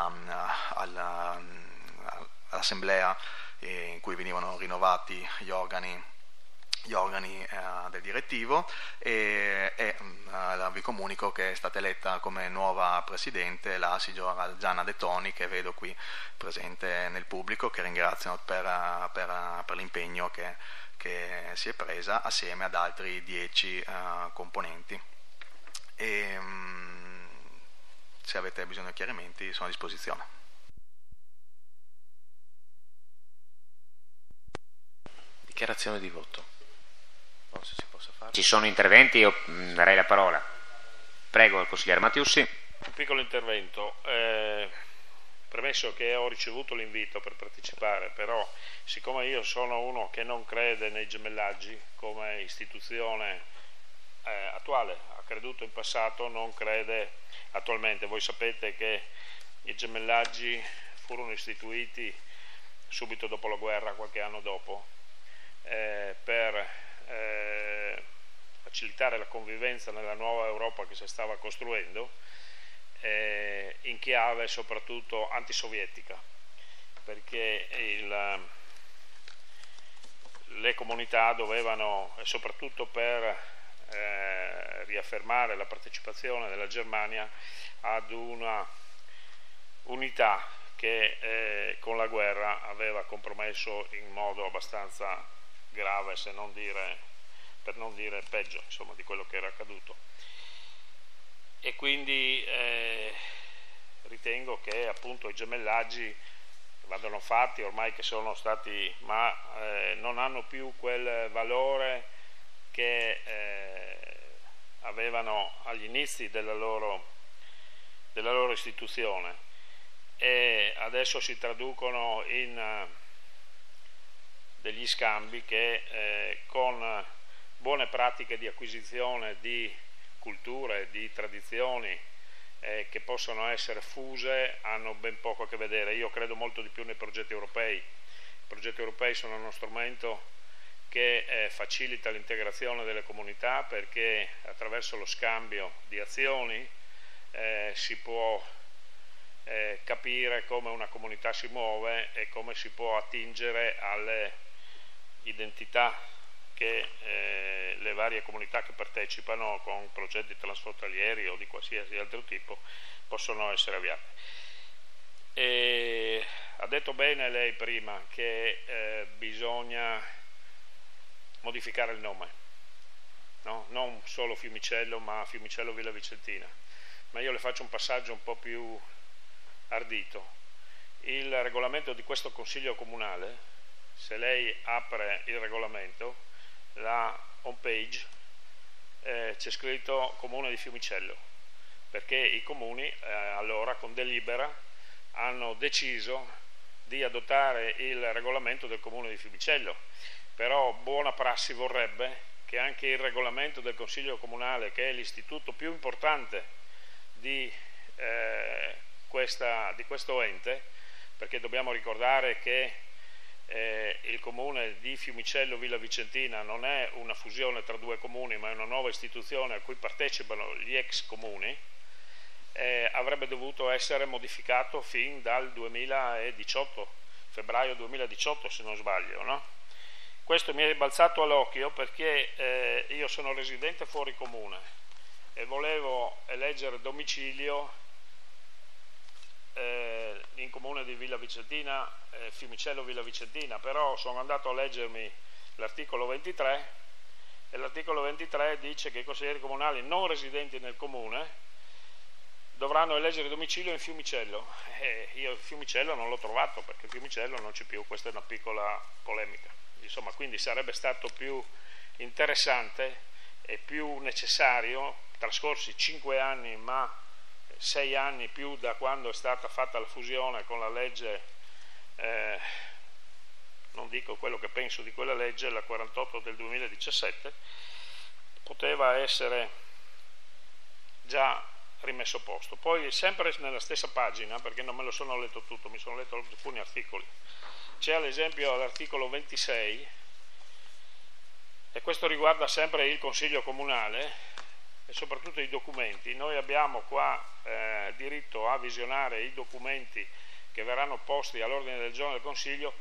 all'assemblea in cui venivano rinnovati gli organi del direttivo e vi comunico che è stata eletta come nuova presidente la signora Gianna De Toni, che vedo qui presente nel pubblico, che ringrazio per l'impegno che si è presa assieme ad altri 10 componenti. E se avete bisogno di chiarimenti sono a disposizione. Dichiarazione di voto. Non so se si possa fare. Ci sono interventi, io darei la parola. Prego al consigliere Mattiussi. Un piccolo intervento. Premesso che ho ricevuto l'invito per partecipare, però siccome io sono uno che non crede nei gemellaggi come istituzione attuale, ha creduto in passato, non crede attualmente. Voi sapete che i gemellaggi furono istituiti subito dopo la guerra, qualche anno dopo, per facilitare la convivenza nella nuova Europa che si stava costruendo, in chiave soprattutto antisovietica, perché le comunità dovevano, soprattutto per riaffermare la partecipazione della Germania ad una unità che con la guerra aveva compromesso in modo abbastanza grave, per non dire peggio, insomma, di quello che era accaduto. E quindi ritengo che appunto i gemellaggi vadano fatti ormai che sono stati, ma non hanno più quel valore che avevano agli inizi della loro istituzione, e adesso si traducono in degli scambi che con buone pratiche di acquisizione di culture, di tradizioni che possono essere fuse, hanno ben poco a che vedere. Io credo molto di più nei progetti europei. I progetti europei sono uno strumento che facilita l'integrazione delle comunità, perché attraverso lo scambio di azioni si può capire come una comunità si muove e come si può attingere alle identità che le varie comunità che partecipano con progetti transfrontalieri o di qualsiasi altro tipo possono essere avviati. E ha detto bene lei prima che bisogna modificare il nome, no? Non solo Fiumicello, ma Fiumicello Villa Vicentina. Ma io le faccio un passaggio un po' più ardito. Il regolamento di questo Consiglio Comunale, se lei apre il regolamento, la home page, c'è scritto Comune di Fiumicello, perché i comuni allora con delibera hanno deciso di adottare il regolamento del Comune di Fiumicello. Però buona prassi vorrebbe che anche il regolamento del Consiglio Comunale, che è l'istituto più importante di questo ente, perché dobbiamo ricordare che il comune di Fiumicello Villa Vicentina non è una fusione tra due comuni, ma è una nuova istituzione a cui partecipano gli ex comuni, avrebbe dovuto essere modificato fin dal 2018, febbraio 2018 se non sbaglio, no? Questo mi è balzato all'occhio perché io sono residente fuori comune e volevo eleggere domicilio in comune di Villa Vicentina, Fiumicello Villa Vicentina, però sono andato a leggermi l'articolo 23 e l'articolo 23 dice che i consiglieri comunali non residenti nel comune dovranno eleggere domicilio in Fiumicello, e io Fiumicello non l'ho trovato, perché Fiumicello non c'è più. Questa è una piccola polemica, insomma. Quindi sarebbe stato più interessante e più necessario, trascorsi 5 anni, ma 6 anni più da quando è stata fatta la fusione con la legge, non dico quello che penso di quella legge, la 48 del 2017, poteva essere già rimesso a posto. Poi sempre nella stessa pagina, perché non me lo sono letto tutto, mi sono letto alcuni articoli, c'è ad esempio l'articolo 26, e questo riguarda sempre il Consiglio Comunale e soprattutto i documenti. Noi abbiamo qua diritto a visionare i documenti che verranno posti all'ordine del giorno del Consiglio.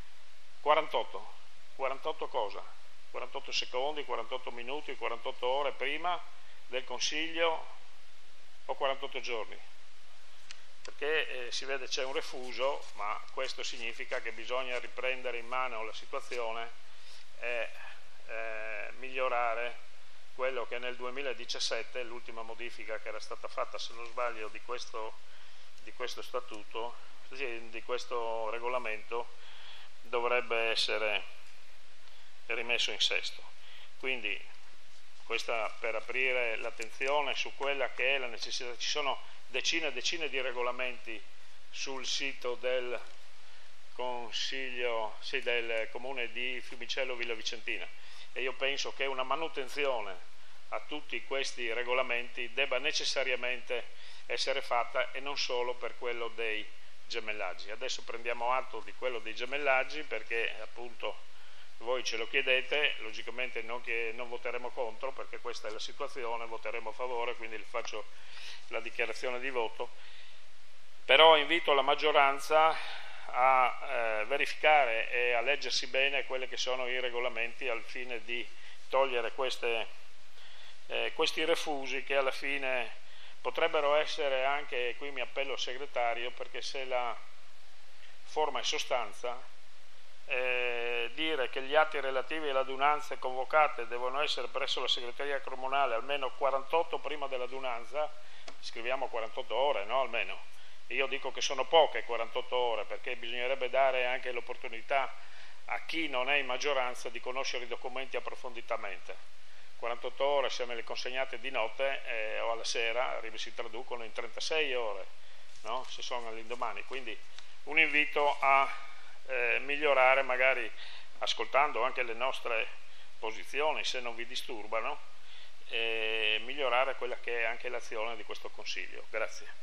48 cosa? 48 secondi, 48 minuti, 48 ore prima del Consiglio o 48 giorni? Perché si vede c'è un refuso, ma questo significa che bisogna riprendere in mano la situazione e migliorare quello che nel 2017, l'ultima modifica che era stata fatta, se non sbaglio, di questo statuto, di questo regolamento, dovrebbe essere rimesso in sesto. Quindi questa per aprire l'attenzione su quella che è la necessità. Ci sono decine e decine di regolamenti sul sito del Consiglio, sì, del Comune di Fiumicello Villa Vicentina, e io penso che una manutenzione a tutti questi regolamenti debba necessariamente essere fatta, e non solo per quello dei gemellaggi. Adesso prendiamo atto di quello dei gemellaggi perché appunto voi ce lo chiedete, logicamente non voteremo contro perché questa è la situazione, voteremo a favore, quindi faccio la dichiarazione di voto, però invito la maggioranza a verificare e a leggersi bene quelli che sono i regolamenti al fine di togliere questi refusi che alla fine potrebbero essere anche, qui mi appello al segretario, perché se la forma è sostanza, dire che gli atti relativi alle adunanze convocate devono essere presso la segreteria comunale almeno 48 prima dell'adunanza, scriviamo 48 ore, no? Almeno. Io dico che sono poche 48 ore, perché bisognerebbe dare anche l'opportunità a chi non è in maggioranza di conoscere i documenti approfonditamente. 48 ore, se me le consegnate di notte o alla sera, si traducono in 36 ore, no? Se sono all'indomani. Quindi un invito a migliorare, magari ascoltando anche le nostre posizioni, se non vi disturbano, migliorare quella che è anche l'azione di questo Consiglio. Grazie.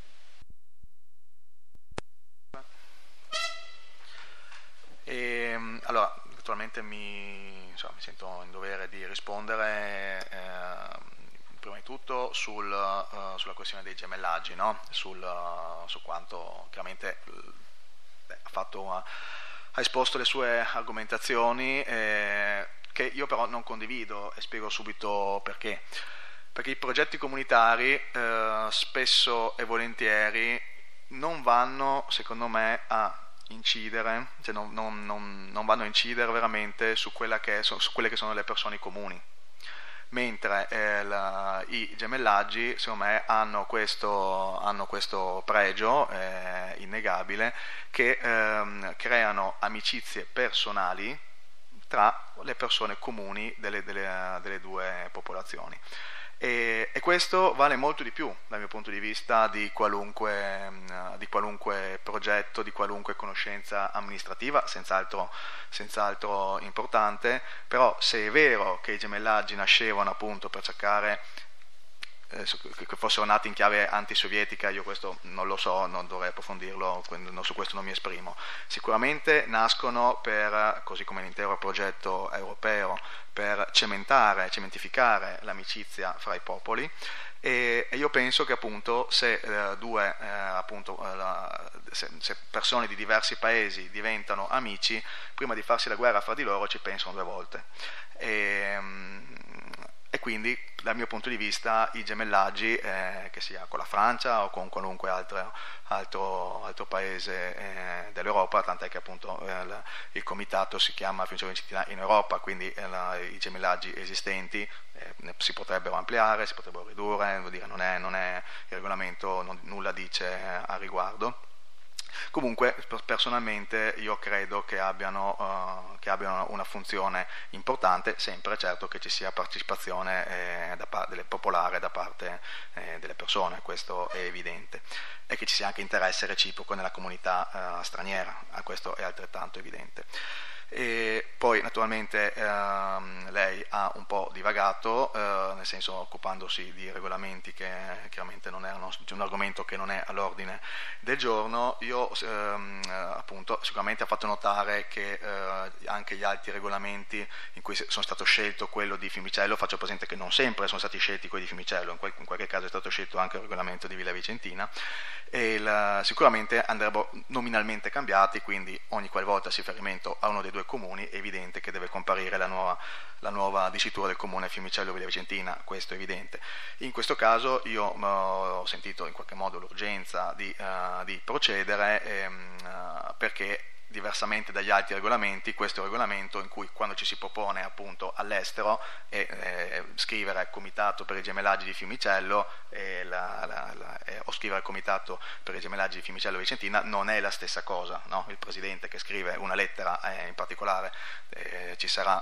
Allora, naturalmente mi sento in dovere di rispondere prima di tutto sulla questione dei gemellaggi, no? Su quanto chiaramente ha esposto le sue argomentazioni, che io però non condivido, e spiego subito perché. Perché i progetti comunitari spesso e volentieri non vanno, secondo me, a incidere, cioè non vanno a incidere veramente su quelle che sono le persone comuni, mentre i gemellaggi, secondo me, hanno questo pregio innegabile, che creano amicizie personali tra le persone comuni delle due popolazioni. E questo vale molto di più dal mio punto di vista di qualunque progetto, di qualunque conoscenza amministrativa, senz'altro importante. Però se è vero che i gemellaggi nascevano appunto per cercare che fossero nati in chiave antisovietica, io questo non lo so, non dovrei approfondirlo, su questo non mi esprimo. Sicuramente nascono così come l'intero progetto europeo, per cementificare l'amicizia fra i popoli, e io penso che appunto se persone di diversi paesi diventano amici, prima di farsi la guerra fra di loro ci pensano due volte. E quindi dal mio punto di vista i gemellaggi, che sia con la Francia o con qualunque altro paese dell'Europa, tant'è che appunto il comitato si chiama Fiumicello Vicentina in Europa, quindi i gemellaggi esistenti si potrebbero ampliare, si potrebbero ridurre, vuol dire, non è il regolamento nulla dice a riguardo. Comunque personalmente io credo che abbiano una funzione importante, sempre certo che ci sia partecipazione popolare da parte delle persone, questo è evidente, e che ci sia anche interesse reciproco nella comunità straniera, questo è altrettanto evidente. E poi naturalmente lei ha un po' divagato, nel senso occupandosi di regolamenti che chiaramente non erano un argomento che non è all'ordine del giorno. Io appunto sicuramente ha fatto notare che anche gli altri regolamenti in cui sono stato scelto quello di Fiumicello, faccio presente che non sempre sono stati scelti quelli di Fiumicello, in qualche caso è stato scelto anche il regolamento di Villa Vicentina, e sicuramente andrebbero nominalmente cambiati, quindi ogni qualvolta si fa riferimento a uno dei due comuni è evidente che deve comparire la nuova dicitura del comune Fiumicello Villa Vicentina, questo è evidente. In questo caso io ho sentito in qualche modo l'urgenza di procedere perché diversamente dagli altri regolamenti, questo è un regolamento in cui quando ci si propone appunto all'estero scrivere comitato per i gemellaggi di Fiumicello o scrivere comitato per i gemellaggi di Fiumicello Vicentina non è la stessa cosa, no? Il presidente che scrive una lettera in particolare ci sarà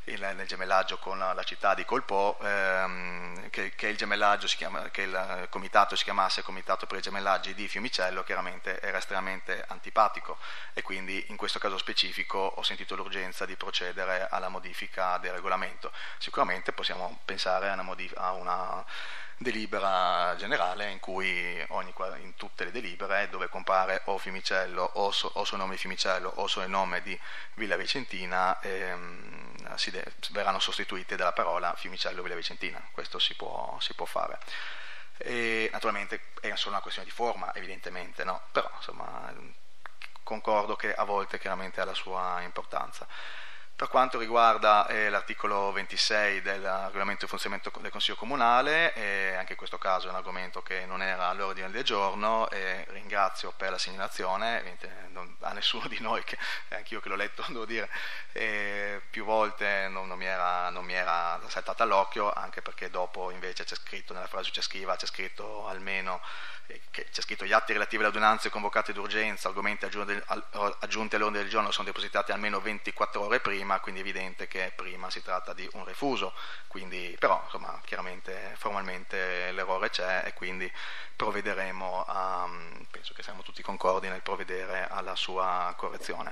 nel gemellaggio con la città di Colpò, che il gemellaggio che il comitato si chiamasse Comitato per i gemellaggi di Fiumicello, chiaramente era estremamente antipatico, e quindi in questo caso specifico ho sentito l'urgenza di procedere alla modifica del regolamento. Sicuramente possiamo pensare a una delibera generale in cui in tutte le delibere, dove compare o Fiumicello o sul nome Fiumicello o sul nome di Villa Vicentina, verranno sostituite dalla parola Fiumicello Villa Vicentina. Questo si può fare. E naturalmente è solo una questione di forma, evidentemente, no? Però insomma concordo che a volte chiaramente ha la sua importanza. Per quanto riguarda l'articolo 26 del regolamento di funzionamento del Consiglio Comunale, anche in questo caso è un argomento che non era all'ordine del giorno, e ringrazio per la segnalazione. A nessuno di noi, che anch'io che l'ho letto devo dire, più volte non mi era saltata all'occhio, anche perché dopo invece c'è scritto nella frase successiva, c'è scritto almeno c'è scritto: gli atti relativi alle adunanze convocate d'urgenza, argomenti aggiunti all'ordine del giorno sono depositati almeno 24 ore prima, quindi è evidente che prima si tratta di un refuso, quindi, però insomma chiaramente formalmente l'errore c'è, e quindi provvederemo penso che siamo tutti concordi nel provvedere alla sua correzione.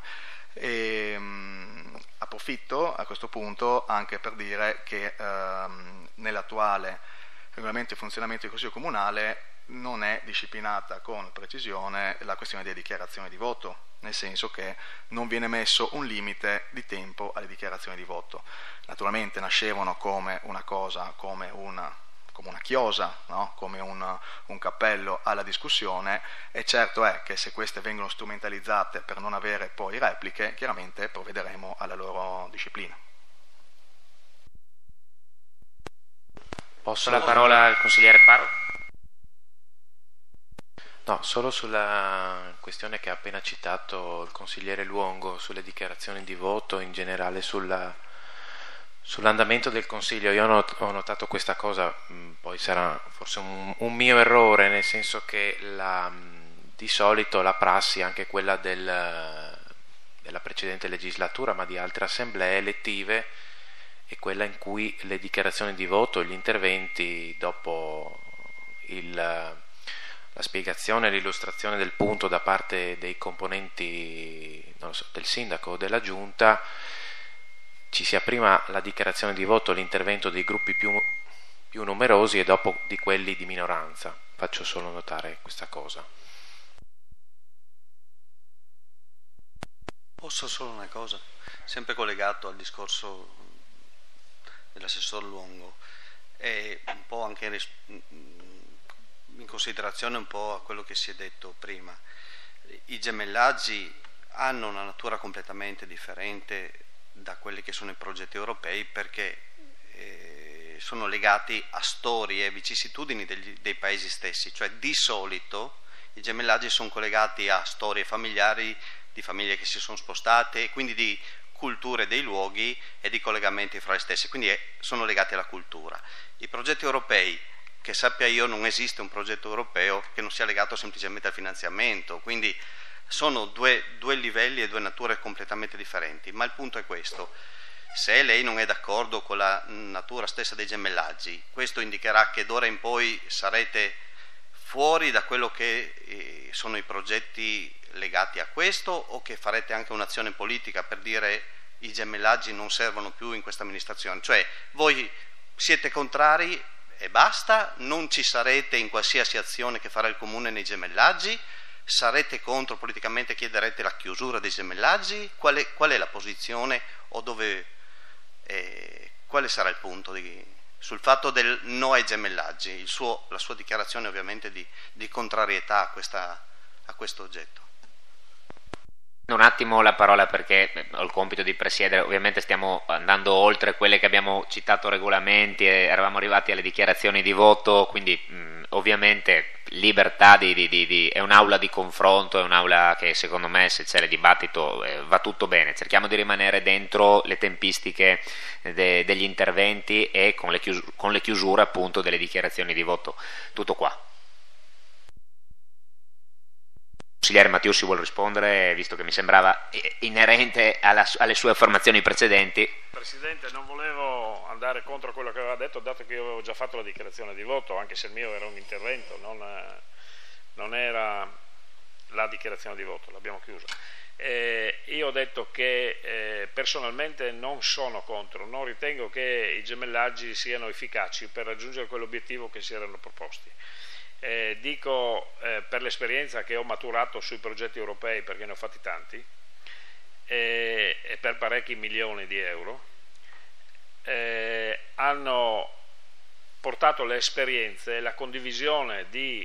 Approfitto a questo punto anche per dire che nell'attuale regolamento di funzionamento del Consiglio Comunale non è disciplinata con precisione la questione delle dichiarazioni di voto, nel senso che non viene messo un limite di tempo alle dichiarazioni di voto. Naturalmente nascevano come una cosa, come una chiosa, no? Come un cappello alla discussione, e certo è che se queste vengono strumentalizzate per non avere poi repliche, chiaramente provvederemo alla loro disciplina. Posso la parola al consigliere Paro? No, solo sulla questione che ha appena citato il consigliere Luongo, sulle dichiarazioni di voto, in generale sull'andamento del Consiglio. Io ho notato questa cosa, poi sarà forse un mio errore, nel senso che di solito la prassi, anche quella della precedente legislatura, ma di altre assemblee elettive, è quella in cui le dichiarazioni di voto, gli interventi dopo la spiegazione e l'illustrazione del punto da parte dei componenti, non so, del sindaco o della giunta, ci sia prima la dichiarazione di voto, l'intervento dei gruppi più numerosi e dopo di quelli di minoranza. Faccio solo notare questa cosa. Posso solo una cosa, sempre collegato al discorso dell'assessor Luongo, e un po' anche in considerazione un po' a quello che si è detto prima. I gemellaggi hanno una natura completamente differente da quelli che sono i progetti europei, perché sono legati a storie e vicissitudini dei paesi stessi, cioè di solito i gemellaggi sono collegati a storie familiari, di famiglie che si sono spostate, quindi di culture dei luoghi e di collegamenti fra le stesse, quindi sono legati alla cultura. I progetti europei, che sappia io, non esiste un progetto europeo che non sia legato semplicemente al finanziamento, quindi sono due livelli e due nature completamente differenti. Ma il punto è questo: se lei non è d'accordo con la natura stessa dei gemellaggi, questo indicherà che d'ora in poi sarete fuori da quello che sono i progetti legati a questo, o che farete anche un'azione politica per dire i gemellaggi non servono più in questa amministrazione? Cioè voi siete contrari e basta, non ci sarete in qualsiasi azione che farà il comune nei gemellaggi, sarete contro politicamente, chiederete la chiusura dei gemellaggi? Qual è la posizione, o quale sarà il punto sul fatto del no ai gemellaggi, la sua dichiarazione ovviamente di contrarietà a questo oggetto? Un attimo la parola, perché ho il compito di presiedere. Ovviamente stiamo andando oltre quelle che abbiamo citato regolamenti e eravamo arrivati alle dichiarazioni di voto, quindi ovviamente libertà è un'aula di confronto, è un'aula che secondo me, se c'è il dibattito, va tutto bene. Cerchiamo di rimanere dentro le tempistiche degli interventi e con le chiusure appunto delle dichiarazioni di voto. Tutto qua. consigliere Mattiussi vuole rispondere, visto che mi sembrava inerente alle sue affermazioni precedenti. Presidente, non volevo andare contro quello che aveva detto, dato che io avevo già fatto la dichiarazione di voto, anche se il mio era un intervento, non era la dichiarazione di voto, l'abbiamo chiusa. Io ho detto che personalmente non sono contro, non ritengo che i gemellaggi siano efficaci per raggiungere quell'obiettivo che si erano proposti. Dico per l'esperienza che ho maturato sui progetti europei, perché ne ho fatti tanti, e per parecchi milioni di euro, hanno portato le esperienze e la condivisione di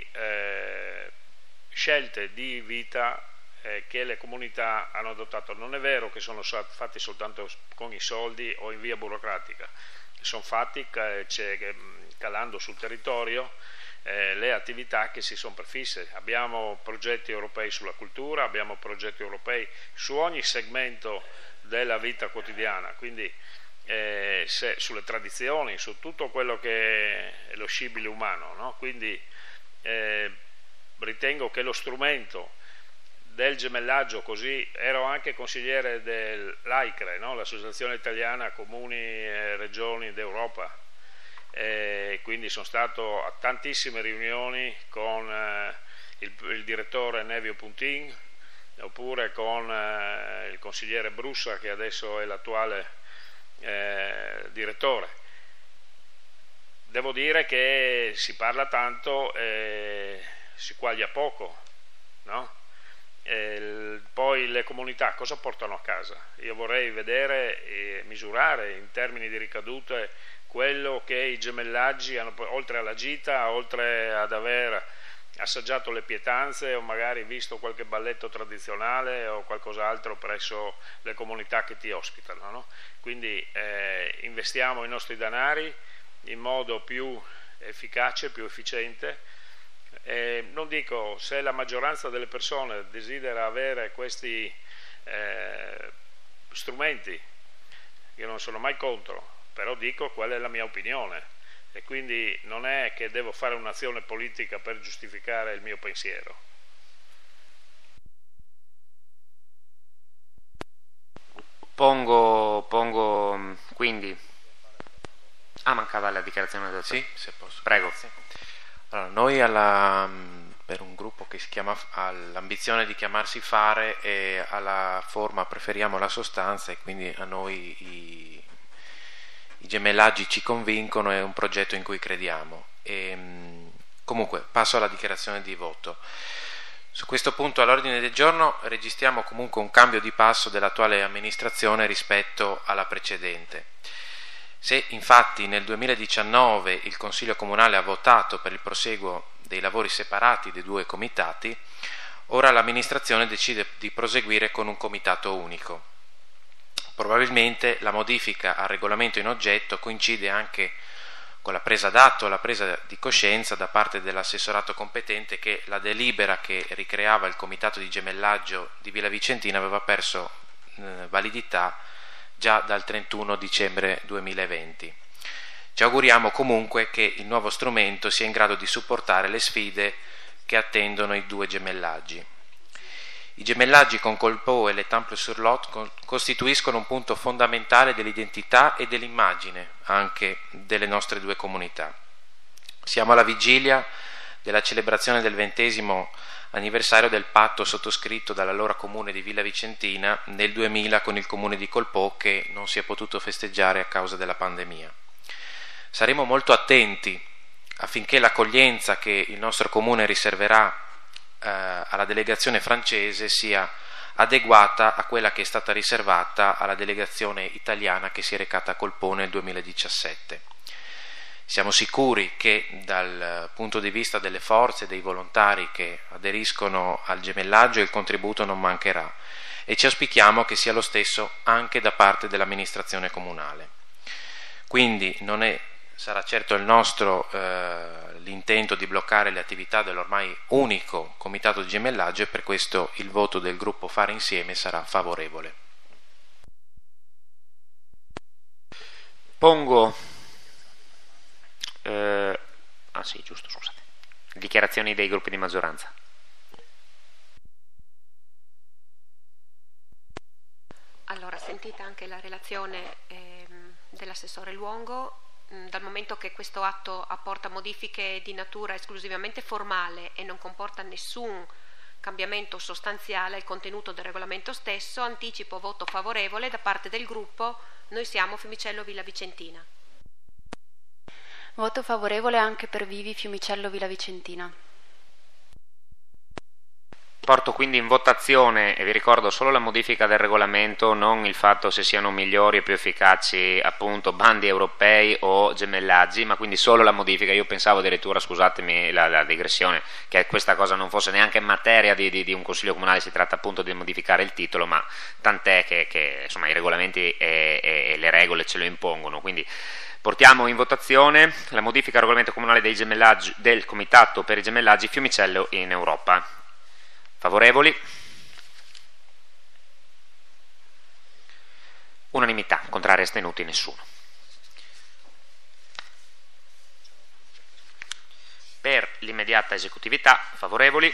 scelte di vita che le comunità hanno adottato. Non è vero che sono fatti soltanto con i soldi o in via burocratica, sono fatti calando sul territorio le attività che si sono prefisse. Abbiamo progetti europei sulla cultura, abbiamo progetti europei su ogni segmento della vita quotidiana, quindi sulle tradizioni, su tutto quello che è lo scibile umano, no? Quindi ritengo che lo strumento del gemellaggio, così ero anche consigliere dell'AICRE, no? L'Associazione Italiana Comuni e Regioni d'Europa, quindi sono stato a tantissime riunioni con il direttore Nevio Puntin, oppure con il consigliere Brussa, che adesso è l'attuale direttore. Devo dire che si parla tanto e si quaglia poco, no? Poi le comunità cosa portano a casa? Io vorrei vedere e misurare in termini di ricadute quello che i gemellaggi hanno, oltre alla gita, oltre ad aver assaggiato le pietanze o magari visto qualche balletto tradizionale o qualcos'altro presso le comunità che ti ospitano, no? Quindi investiamo i nostri denari in modo più efficace, più efficiente. Non dico, se la maggioranza delle persone desidera avere questi strumenti, io non sono mai contro, però dico qual è la mia opinione, e quindi non è che devo fare un'azione politica per giustificare il mio pensiero. Pongo quindi... mancava la dichiarazione del... Sì, se posso. Prego. Allora, noi per un gruppo che ha l'ambizione di chiamarsi Fare, e alla forma preferiamo la sostanza, e quindi a noi i gemellaggi ci convincono, è un progetto in cui crediamo. Comunque passo alla dichiarazione di voto. Su questo punto all'ordine del giorno registriamo comunque un cambio di passo dell'attuale amministrazione rispetto alla precedente. Se infatti nel 2019 il Consiglio Comunale ha votato per il prosieguo dei lavori separati dei due comitati, ora l'amministrazione decide di proseguire con un comitato unico. Probabilmente la modifica al regolamento in oggetto coincide anche con la presa d'atto, la presa di coscienza da parte dell'assessorato competente che la delibera che ricreava il comitato di gemellaggio di Villa Vicentina aveva perso validità già dal 31 dicembre 2020. Ci auguriamo comunque che il nuovo strumento sia in grado di supportare le sfide che attendono i due gemellaggi. I gemellaggi con Colpeau e le Temple-sur-Lot costituiscono un punto fondamentale dell'identità e dell'immagine anche delle nostre due comunità. Siamo alla vigilia della celebrazione del 20° anniversario del patto sottoscritto dall'allora comune di Villa Vicentina nel 2000 con il comune di Colpeau, che non si è potuto festeggiare a causa della pandemia. Saremo molto attenti affinché l'accoglienza che il nostro comune riserverà alla delegazione francese sia adeguata a quella che è stata riservata alla delegazione italiana che si è recata a Colpeau nel 2017. Siamo sicuri che dal punto di vista delle forze e dei volontari che aderiscono al gemellaggio il contributo non mancherà, e ci auspichiamo che sia lo stesso anche da parte dell'amministrazione comunale. Quindi sarà certo il nostro l'intento di bloccare le attività dell'ormai unico comitato di gemellaggio, e per questo il voto del gruppo Fare Insieme sarà favorevole. Pongo dichiarazioni dei gruppi di maggioranza. Allora, sentita anche la relazione dell'assessore Luongo, dal momento che questo atto apporta modifiche di natura esclusivamente formale e non comporta nessun cambiamento sostanziale al contenuto del regolamento stesso, anticipo voto favorevole da parte del gruppo Noi Siamo Fiumicello Villa Vicentina. Voto favorevole anche per Vivi Fiumicello Villa Vicentina. Porto quindi in votazione, e vi ricordo, solo la modifica del regolamento, non il fatto se siano migliori e più efficaci appunto bandi europei o gemellaggi, ma quindi solo la modifica. Io pensavo addirittura, scusatemi la digressione, che questa cosa non fosse neanche materia di un consiglio comunale, si tratta appunto di modificare il titolo, ma tant'è che insomma i regolamenti e le regole ce lo impongono. Quindi portiamo in votazione la modifica al regolamento comunale dei gemellaggi, del Comitato per i Gemellaggi Fiumicello in Europa. Favorevoli? Unanimità, contrari, astenuti, nessuno. Per l'immediata esecutività, favorevoli?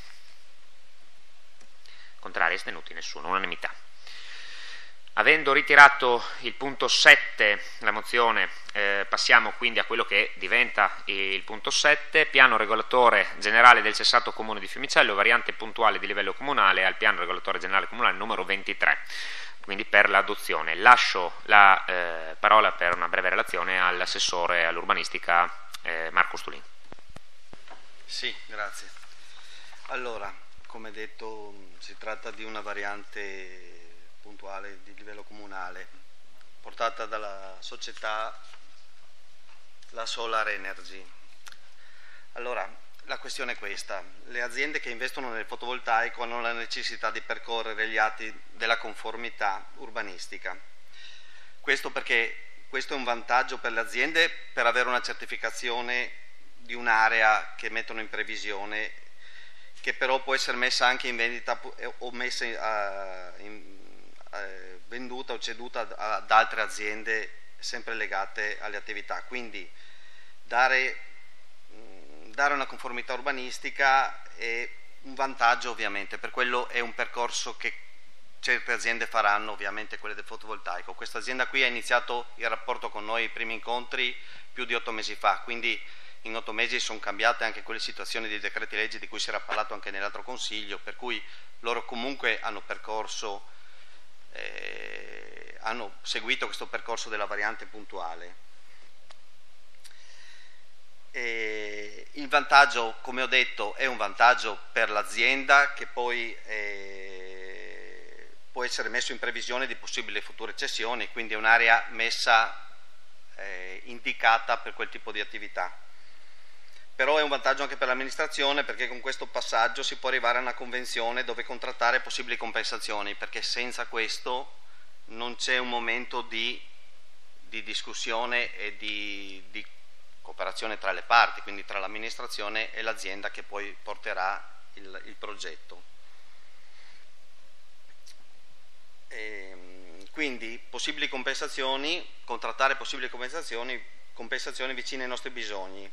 Contrari, astenuti, nessuno. Unanimità. Avendo ritirato il punto 7, la mozione, passiamo quindi a quello che diventa il punto 7, piano regolatore generale del cessato comune di Fiumicello, variante puntuale di livello comunale al piano regolatore generale comunale numero 23, quindi per l'adozione. Lascio la parola per una breve relazione all'assessore all'urbanistica Marco Stulin. Sì, grazie. Allora, come detto, si tratta di una variante puntuale di livello comunale portata dalla società La Solar Energy. Allora, la questione è questa: le aziende che investono nel fotovoltaico hanno la necessità di percorrere gli atti della conformità urbanistica. Questo perché questo è un vantaggio per le aziende per avere una certificazione di un'area che mettono in previsione, che però può essere messa anche in vendita o messa venduta o ceduta ad altre aziende sempre legate alle attività. Quindi dare una conformità urbanistica è un vantaggio, ovviamente, per quello è un percorso che certe aziende faranno, ovviamente quelle del fotovoltaico. Questa azienda qui ha iniziato il rapporto con noi, i primi incontri, più di 8 mesi fa, quindi in 8 mesi sono cambiate anche quelle situazioni di decreti legge di cui si era parlato anche nell'altro consiglio, per cui loro comunque hanno percorso, hanno seguito questo percorso della variante puntuale. Il vantaggio, come ho detto, è un vantaggio per l'azienda, che poi può essere messo in previsione di possibili future cessioni, quindi è un'area messa indicata per quel tipo di attività. Però è un vantaggio anche per l'amministrazione, perché con questo passaggio si può arrivare a una convenzione dove contrattare possibili compensazioni, perché senza questo non c'è un momento di discussione e di cooperazione tra le parti, quindi tra l'amministrazione e l'azienda che poi porterà il progetto. Quindi possibili compensazioni, contrattare possibili compensazioni vicine ai nostri bisogni.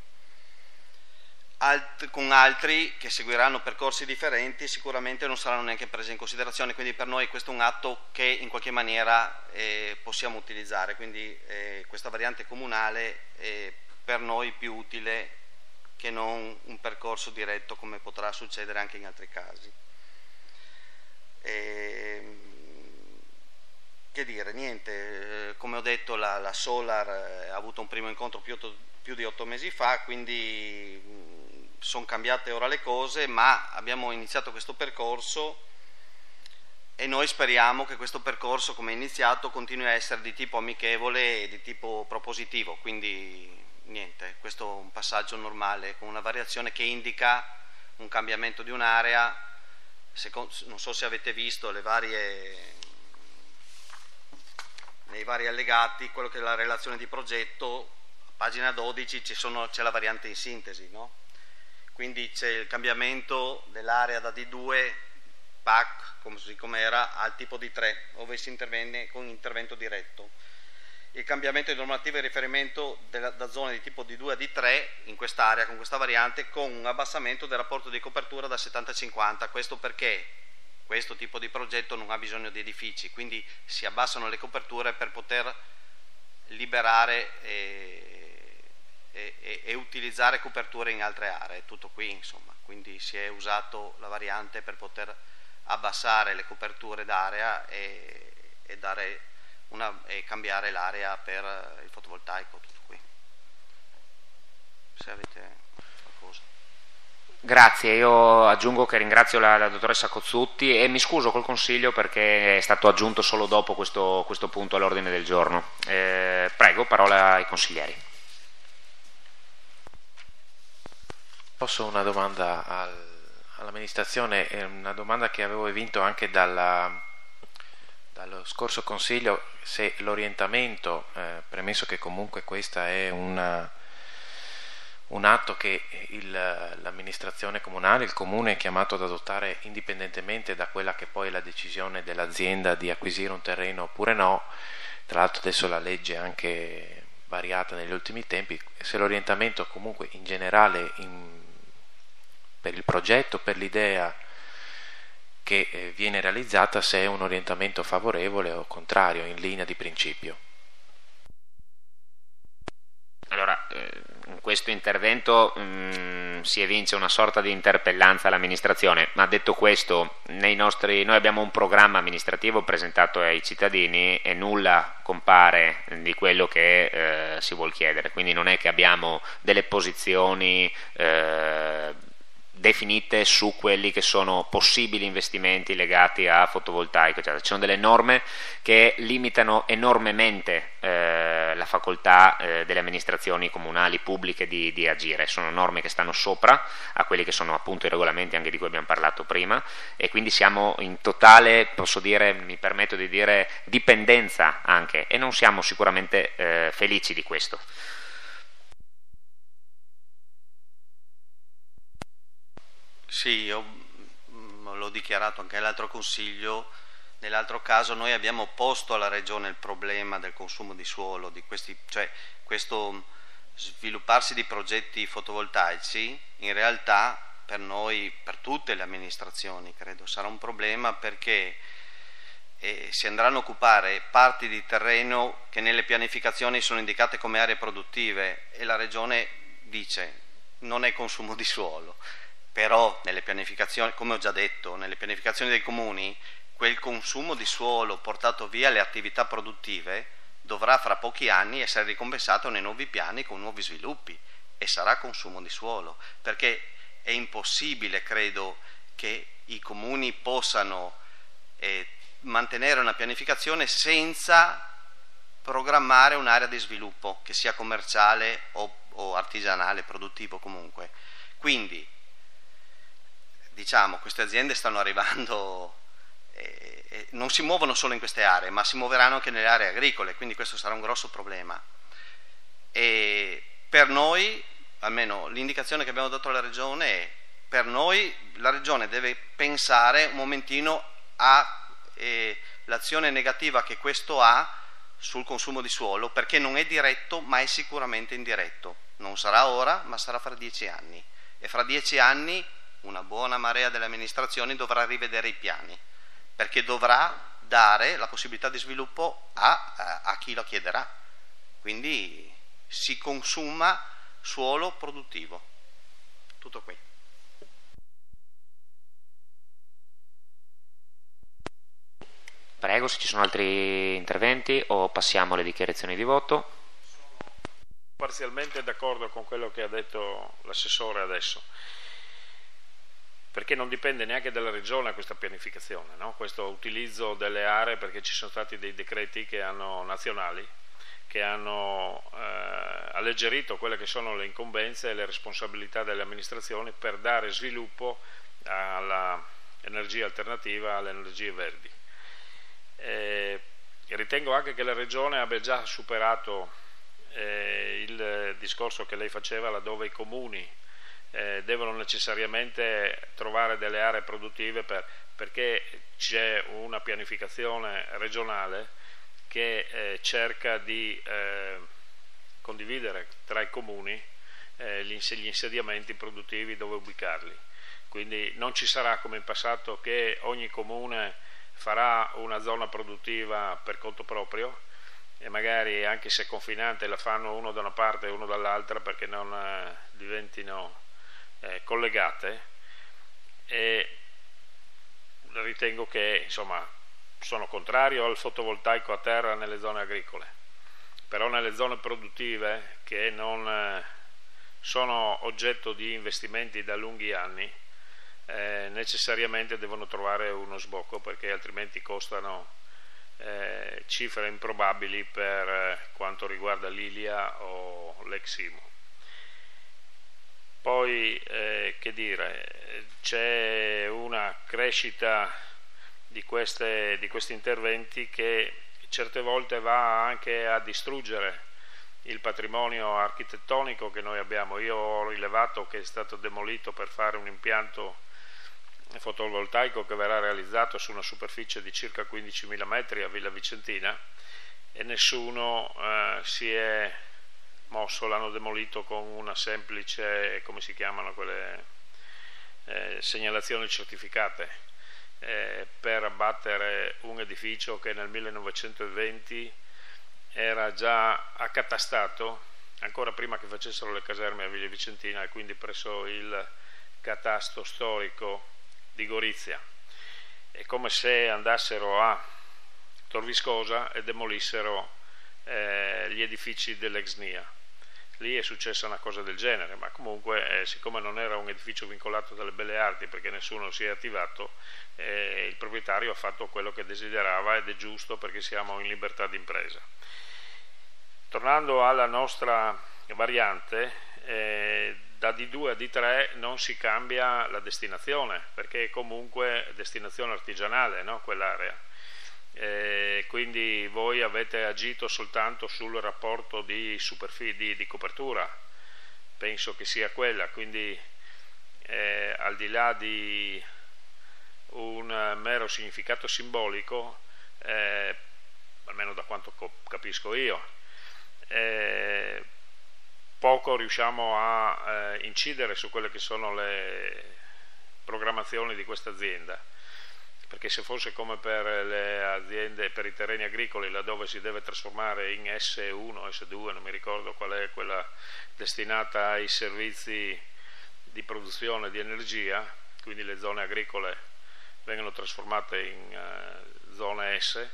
Con altri che seguiranno percorsi differenti sicuramente non saranno neanche prese in considerazione, quindi per noi questo è un atto che in qualche maniera possiamo utilizzare, quindi questa variante comunale è per noi più utile che non un percorso diretto come potrà succedere anche in altri casi. Che dire, niente, come ho detto la Solar ha avuto un primo incontro più di 8 mesi fa, quindi sono cambiate ora le cose, ma abbiamo iniziato questo percorso e noi speriamo che questo percorso, come è iniziato, continui a essere di tipo amichevole e di tipo propositivo. Quindi niente, questo è un passaggio normale con una variazione che indica un cambiamento di un'area. Non so se avete visto nei vari allegati, quello che è la relazione di progetto, a pagina 12 c'è la variante in sintesi, no? Quindi c'è il cambiamento dell'area da D2 PAC, come era, al tipo D3, dove si interviene con intervento diretto. Il cambiamento di normativa di riferimento da zone di tipo D2 a D3 in quest'area, con questa variante, con un abbassamento del rapporto di copertura da 70 a 50. Questo perché questo tipo di progetto non ha bisogno di edifici, quindi si abbassano le coperture per poter liberare e utilizzare coperture in altre aree, tutto qui insomma, quindi si è usato la variante per poter abbassare le coperture d'area e cambiare l'area per il fotovoltaico, tutto qui. Se avete qualcosa. Grazie, io aggiungo che ringrazio la dottoressa Cozzutti e mi scuso col Consiglio perché è stato aggiunto solo dopo questo punto all'ordine del giorno. Prego, parola ai consiglieri. Posso una domanda all'amministrazione, una domanda che avevo evinto anche dallo scorso Consiglio, se l'orientamento, premesso che comunque questa è un atto che l'amministrazione comunale, il comune è chiamato ad adottare indipendentemente da quella che poi è la decisione dell'azienda di acquisire un terreno oppure no, tra l'altro adesso la legge è anche variata negli ultimi tempi, se l'orientamento comunque in generale per il progetto, per l'idea che viene realizzata, se è un orientamento favorevole o contrario, in linea di principio. Allora, in questo intervento si evince una sorta di interpellanza all'amministrazione, ma detto questo, noi abbiamo un programma amministrativo presentato ai cittadini e nulla compare di quello che si vuol chiedere, quindi non è che abbiamo delle posizioni definite su quelli che sono possibili investimenti legati a fotovoltaico, eccetera. Ci sono delle norme che limitano enormemente la facoltà delle amministrazioni comunali pubbliche di agire, sono norme che stanno sopra a quelli che sono appunto i regolamenti anche di cui abbiamo parlato prima e quindi siamo in totale, posso dire, mi permetto di dire, dipendenza anche e non siamo sicuramente felici di questo. Sì, io l'ho dichiarato anche all'altro Consiglio, nell'altro caso noi abbiamo posto alla Regione il problema del consumo di suolo, cioè questo svilupparsi di progetti fotovoltaici, in realtà per noi, per tutte le amministrazioni credo, sarà un problema perché si andranno a occupare parti di terreno che nelle pianificazioni sono indicate come aree produttive e la Regione dice non è consumo di suolo. Però nelle pianificazioni, come ho già detto, nelle pianificazioni dei comuni, quel consumo di suolo portato via alle attività produttive dovrà fra pochi anni essere ricompensato nei nuovi piani con nuovi sviluppi e sarà consumo di suolo, perché è impossibile, credo, che i comuni possano mantenere una pianificazione senza programmare un'area di sviluppo, che sia commerciale o artigianale, produttivo comunque. Quindi diciamo, queste aziende stanno arrivando, non si muovono solo in queste aree, ma si muoveranno anche nelle aree agricole, quindi questo sarà un grosso problema. E per noi, almeno l'indicazione che abbiamo dato alla Regione è, per noi la Regione deve pensare un momentino all'azione negativa che questo ha sul consumo di suolo, perché non è diretto, ma è sicuramente indiretto. Non sarà ora, ma sarà fra 10 anni. E fra 10 anni una buona marea delle amministrazioni dovrà rivedere i piani, perché dovrà dare la possibilità di sviluppo a chi lo chiederà. Quindi si consuma suolo produttivo. Tutto qui. Prego, se ci sono altri interventi o passiamo alle dichiarazioni di voto. Parzialmente d'accordo con quello che ha detto l'assessore adesso, perché non dipende neanche dalla Regione questa pianificazione, no? Questo utilizzo delle aree, perché ci sono stati dei decreti nazionali che hanno alleggerito quelle che sono le incombenze e le responsabilità delle amministrazioni per dare sviluppo all'energia alternativa, alle energie verdi. Ritengo anche che la Regione abbia già superato il discorso che lei faceva, laddove i comuni devono necessariamente trovare delle aree produttive perché c'è una pianificazione regionale che cerca di condividere tra i comuni gli insediamenti produttivi dove ubicarli. quindi non ci sarà come in passato che ogni comune farà una zona produttiva per conto proprio e magari anche se confinante la fanno uno da una parte e uno dall'altra perché non diventino collegate, e ritengo che insomma sono contrario al fotovoltaico a terra nelle zone agricole, però nelle zone produttive che non sono oggetto di investimenti da lunghi anni necessariamente devono trovare uno sbocco, perché altrimenti costano cifre improbabili per quanto riguarda l'Ilia o l'ex IMU. Poi che dire, c'è una crescita di questi interventi che certe volte va anche a distruggere il patrimonio architettonico che noi abbiamo. Io ho rilevato che è stato demolito per fare un impianto fotovoltaico che verrà realizzato su una superficie di circa 15.000 metri a Villa Vicentina e nessuno si è mosso, l'hanno demolito con una semplice, come si chiamano quelle segnalazioni certificate, per abbattere un edificio che nel 1920 era già accatastato ancora prima che facessero le caserme a Villa Vicentina e quindi presso il catasto storico di Gorizia. È come se andassero a Tor Viscosa e demolissero gli edifici dell'ex NIA. Lì è successa una cosa del genere, ma comunque siccome non era un edificio vincolato dalle belle arti perché nessuno si è attivato, il proprietario ha fatto quello che desiderava ed è giusto perché siamo in libertà d'impresa. Tornando alla nostra variante, da D2 a D3 non si cambia la destinazione perché è comunque destinazione artigianale, no? Quell'area. Quindi voi avete agito soltanto sul rapporto di copertura, penso che sia quella, quindi al di là di un mero significato simbolico, almeno da quanto capisco io, poco riusciamo a incidere su quelle che sono le programmazioni di questa azienda, perché se fosse come per le aziende, per i terreni agricoli, laddove si deve trasformare in S1, S2, non mi ricordo qual è quella destinata ai servizi di produzione di energia, quindi le zone agricole vengono trasformate in zone S,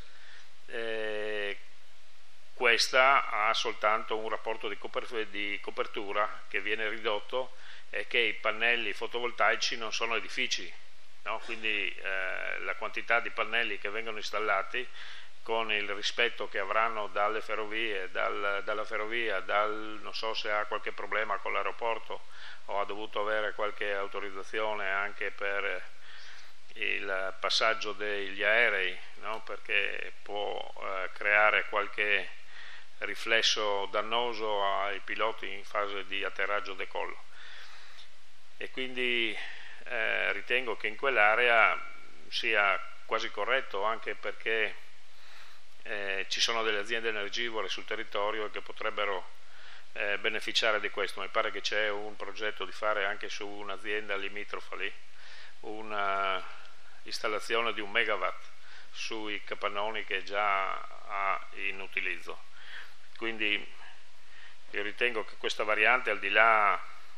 questa ha soltanto un rapporto di copertura che viene ridotto e che i pannelli fotovoltaici non sono edifici. No? Quindi la quantità di pannelli che vengono installati, con il rispetto che avranno dalle ferrovie, dalla ferrovia, non so se ha qualche problema con l'aeroporto o ha dovuto avere qualche autorizzazione anche per il passaggio degli aerei, no? Perché può creare qualche riflesso dannoso ai piloti in fase di atterraggio decollo, e quindi ritengo che in quell'area sia quasi corretto, anche perché ci sono delle aziende energivore sul territorio che potrebbero beneficiare di questo. Mi pare che c'è un progetto di fare anche su un'azienda limitrofa lì una installazione di 1 megawatt sui capannoni che già ha in utilizzo. Quindi io ritengo che questa variante, al di là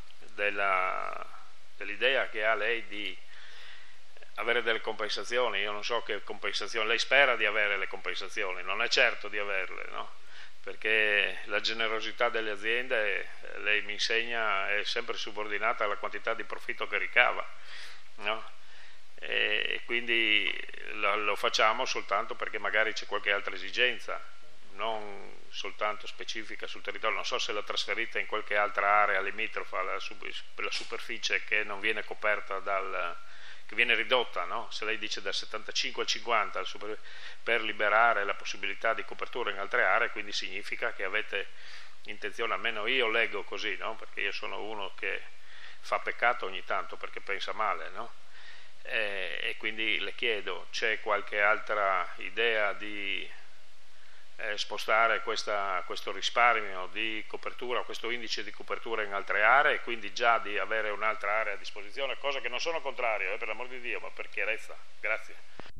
dell'idea che ha lei di avere delle compensazioni, io non so che compensazioni, lei spera di avere le compensazioni, non è certo di averle, no? Perché la generosità delle aziende, lei mi insegna, è sempre subordinata alla quantità di profitto che ricava, no? E quindi lo facciamo soltanto perché magari c'è qualche altra esigenza, non soltanto specifica sul territorio. Non so se la trasferite in qualche altra area limitrofa, la superficie che non viene coperta che viene ridotta, no? Se lei dice dal 75 al 50 per liberare la possibilità di copertura in altre aree, quindi significa che avete intenzione, almeno io leggo così, no? Perché io sono uno che fa peccato ogni tanto perché pensa male, no? E quindi le chiedo, c'è qualche altra idea di spostare questo risparmio di copertura, questo indice di copertura in altre aree, e quindi già di avere un'altra area a disposizione, cosa che non sono contrario, per l'amor di Dio, ma per chiarezza. Grazie.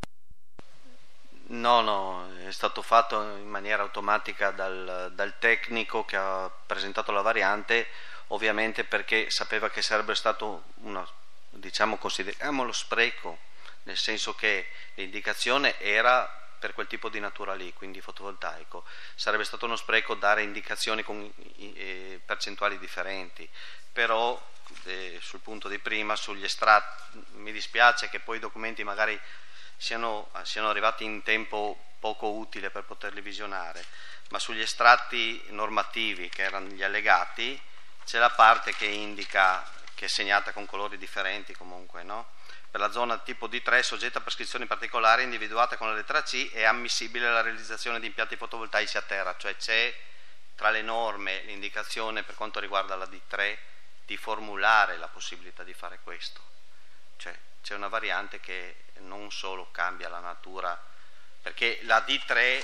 No, è stato fatto in maniera automatica dal tecnico che ha presentato la variante, ovviamente perché sapeva che sarebbe stato consideriamo lo spreco, nel senso che l'indicazione era per quel tipo di natura lì, quindi fotovoltaico. Sarebbe stato uno spreco dare indicazioni con percentuali differenti, però sul punto di prima, sugli estratti, mi dispiace che poi i documenti magari siano arrivati in tempo poco utile per poterli visionare, ma sugli estratti normativi che erano gli allegati c'è la parte che indica, che è segnata con colori differenti comunque, no? Per la zona tipo D3 soggetta a prescrizioni particolari individuata con la lettera C è ammissibile la realizzazione di impianti fotovoltaici a terra, cioè c'è tra le norme l'indicazione per quanto riguarda la D3 di formulare la possibilità di fare questo, cioè c'è una variante che non solo cambia la natura, perché la D3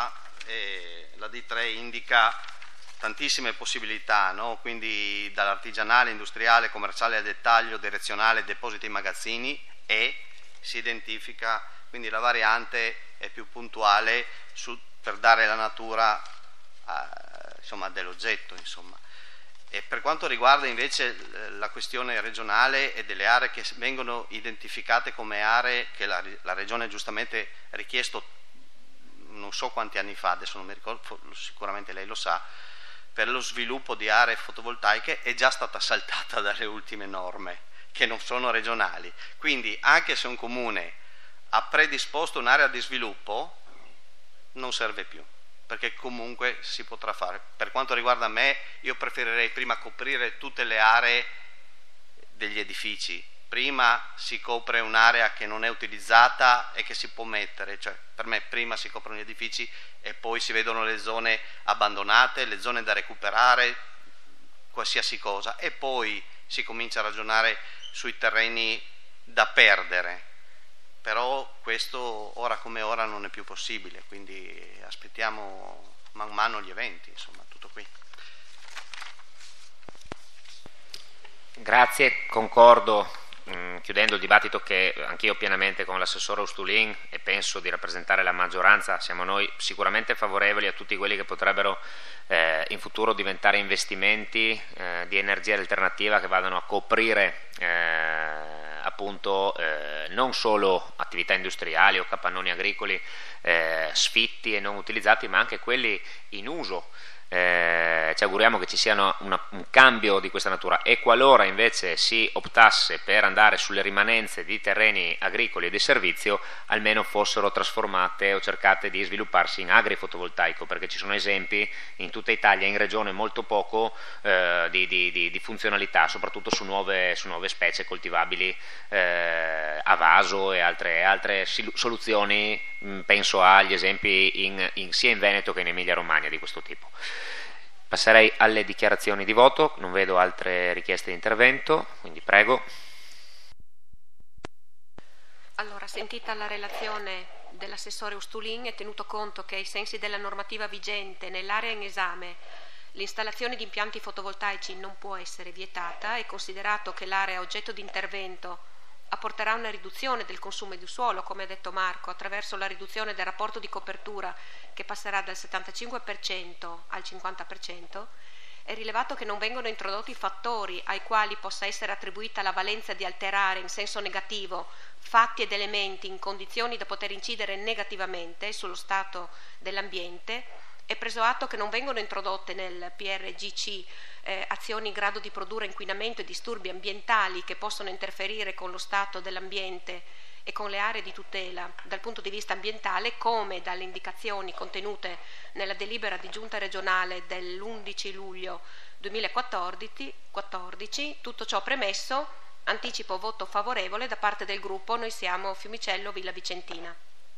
indica tantissime possibilità, no? Quindi dall'artigianale, industriale, commerciale al dettaglio, direzionale, depositi e magazzini, e si identifica, quindi la variante è più puntuale per dare la natura dell'oggetto, insomma. E per quanto riguarda invece la questione regionale e delle aree che vengono identificate come aree che la Regione giustamente ha richiesto non so quanti anni fa, adesso non mi ricordo, sicuramente lei lo sa, per lo sviluppo di aree fotovoltaiche è già stata saltata dalle ultime norme che non sono regionali, quindi anche se un comune ha predisposto un'area di sviluppo non serve più, perché comunque si potrà fare. Per quanto riguarda me, io preferirei prima coprire tutte le aree degli edifici, prima si copre un'area che non è utilizzata e che si può mettere, cioè per me prima si coprono gli edifici e poi si vedono le zone abbandonate, le zone da recuperare, qualsiasi cosa, e poi si comincia a ragionare sui terreni da perdere. Però questo ora come ora non è più possibile, quindi aspettiamo man mano gli eventi, insomma, tutto qui. Grazie, concordo, chiudendo il dibattito, che anch'io pienamente con l'assessore Ustulin, e penso di rappresentare la maggioranza, siamo noi sicuramente favorevoli a tutti quelli che potrebbero in futuro diventare investimenti di energia alternativa che vadano a coprire appunto non solo attività industriali o capannoni agricoli sfitti e non utilizzati, ma anche quelli in uso. Ci auguriamo che ci sia un cambio di questa natura, e qualora invece si optasse per andare sulle rimanenze di terreni agricoli e di servizio, almeno fossero trasformate o cercate di svilupparsi in agrifotovoltaico, perché ci sono esempi in tutta Italia, in regione molto poco di funzionalità, soprattutto su nuove specie coltivabili a vaso e altre soluzioni. Penso agli esempi sia in Veneto che in Emilia Romagna di questo tipo. Passerei alle dichiarazioni di voto, non vedo altre richieste di intervento, quindi prego. Allora, sentita la relazione dell'assessore Ustulin e tenuto conto che ai sensi della normativa vigente nell'area in esame l'installazione di impianti fotovoltaici non può essere vietata, e considerato che l'area oggetto di intervento apporterà una riduzione del consumo di suolo, come ha detto Marco, attraverso la riduzione del rapporto di copertura che passerà dal 75% al 50%, è rilevato che non vengono introdotti fattori ai quali possa essere attribuita la valenza di alterare in senso negativo fatti ed elementi in condizioni da poter incidere negativamente sullo stato dell'ambiente, è preso atto che non vengono introdotte nel PRGC azioni in grado di produrre inquinamento e disturbi ambientali che possono interferire con lo stato dell'ambiente e con le aree di tutela dal punto di vista ambientale, come dalle indicazioni contenute nella delibera di giunta regionale dell'11 luglio 2014. Tutto ciò premesso, anticipo voto favorevole da parte del gruppo Noi Siamo Fiumicello Villa Vicentina.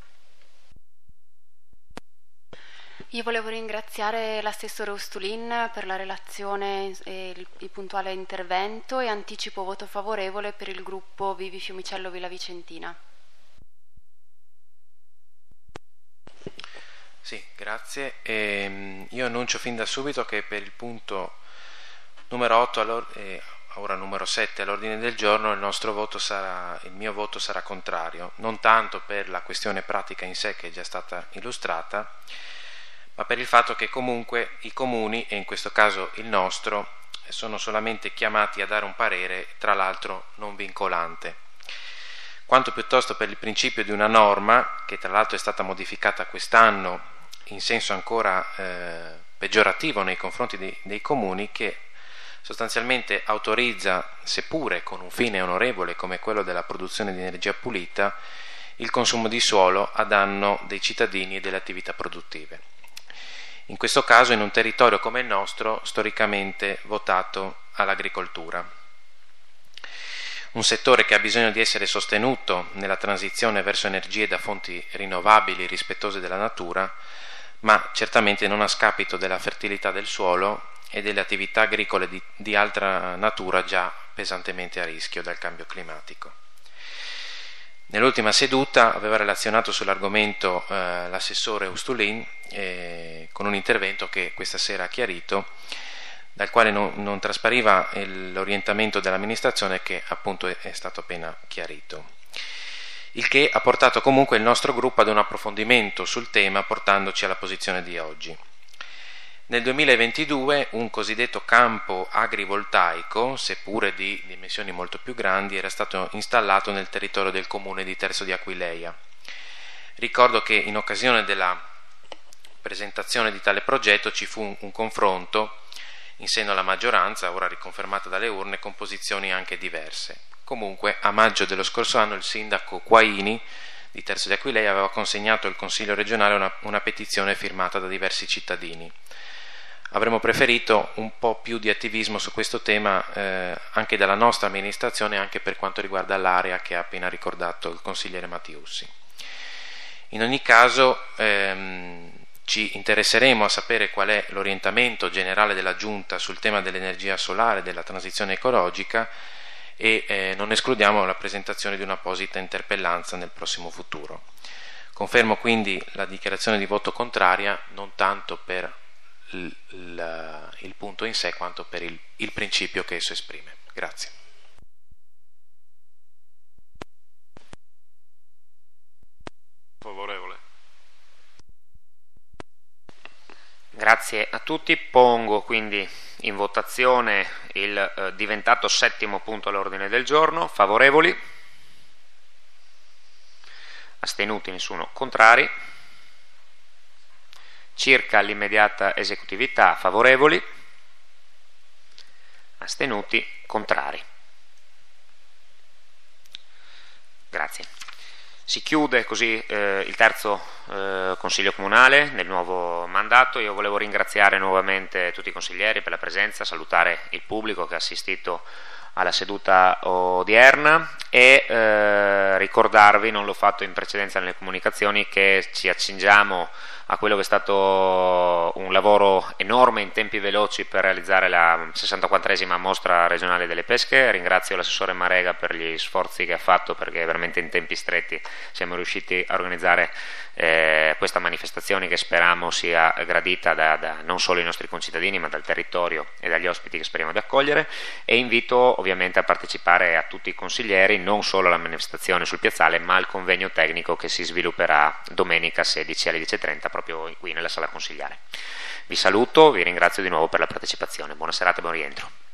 Io volevo ringraziare l'assessore Ustulin per la relazione e il puntuale intervento, e anticipo voto favorevole per il gruppo Vivi Fiumicello Villa Vicentina. Sì, grazie. Io annuncio fin da subito che per il punto numero 8 ora numero 7 all'ordine del giorno il mio voto sarà contrario, non tanto per la questione pratica in sé che è già stata illustrata, ma per il fatto che comunque i comuni, e in questo caso il nostro, sono solamente chiamati a dare un parere, tra l'altro non vincolante, quanto piuttosto per il principio di una norma che tra l'altro è stata modificata quest'anno in senso ancora peggiorativo nei confronti dei comuni, che sostanzialmente autorizza, seppure con un fine onorevole come quello della produzione di energia pulita, il consumo di suolo a danno dei cittadini e delle attività produttive. In questo caso in un territorio come il nostro, storicamente votato all'agricoltura. Un settore che ha bisogno di essere sostenuto nella transizione verso energie da fonti rinnovabili rispettose della natura, ma certamente non a scapito della fertilità del suolo e delle attività agricole di altra natura già pesantemente a rischio dal cambio climatico. Nell'ultima seduta aveva relazionato sull'argomento l'assessore Ustulin con un intervento che questa sera ha chiarito, dal quale non traspariva l'orientamento dell'amministrazione che appunto è stato appena chiarito. Il che ha portato comunque il nostro gruppo ad un approfondimento sul tema, portandoci alla posizione di oggi. Nel 2022 un cosiddetto campo agrivoltaico, seppure di dimensioni molto più grandi, era stato installato nel territorio del comune di Terzo di Aquileia. Ricordo che in occasione della presentazione di tale progetto ci fu un confronto in seno alla maggioranza, ora riconfermata dalle urne, con posizioni anche diverse. Comunque, a maggio dello scorso anno il sindaco Quaini di Terzo di Aquileia aveva consegnato al Consiglio regionale una petizione firmata da diversi cittadini. Avremmo preferito un po' più di attivismo su questo tema anche dalla nostra amministrazione, anche per quanto riguarda l'area che ha appena ricordato il consigliere Mattiussi. In ogni caso ci interesseremo a sapere qual è l'orientamento generale della Giunta sul tema dell'energia solare e della transizione ecologica e non escludiamo la presentazione di un'apposita interpellanza nel prossimo futuro. Confermo quindi la dichiarazione di voto contraria, non tanto per il punto in sé quanto per il principio che esso esprime. Grazie. Favorevole. Grazie a tutti. Pongo quindi in votazione il diventato settimo punto all'ordine del giorno. Favorevoli? Astenuti? Nessuno. Contrari? Circa l'immediata esecutività, favorevoli? Astenuti? Contrari? Grazie. Si chiude così il terzo Consiglio Comunale nel nuovo mandato. Io volevo ringraziare nuovamente tutti i consiglieri per la presenza, salutare il pubblico che ha assistito alla seduta odierna e ricordarvi, non l'ho fatto in precedenza nelle comunicazioni, che ci accingiamo a quello che è stato un lavoro enorme in tempi veloci per realizzare la 64esima mostra regionale delle pesche. Ringrazio l'assessore Marega per gli sforzi che ha fatto, perché veramente in tempi stretti siamo riusciti a organizzare questa manifestazione che speriamo sia gradita da non solo i nostri concittadini ma dal territorio e dagli ospiti che speriamo di accogliere, e invito ovviamente a partecipare a tutti i consiglieri, non solo alla manifestazione sul piazzale ma al convegno tecnico che si svilupperà domenica 16 alle 10:30 proprio qui nella sala consigliare. Vi saluto, vi ringrazio di nuovo per la partecipazione, buona serata e buon rientro.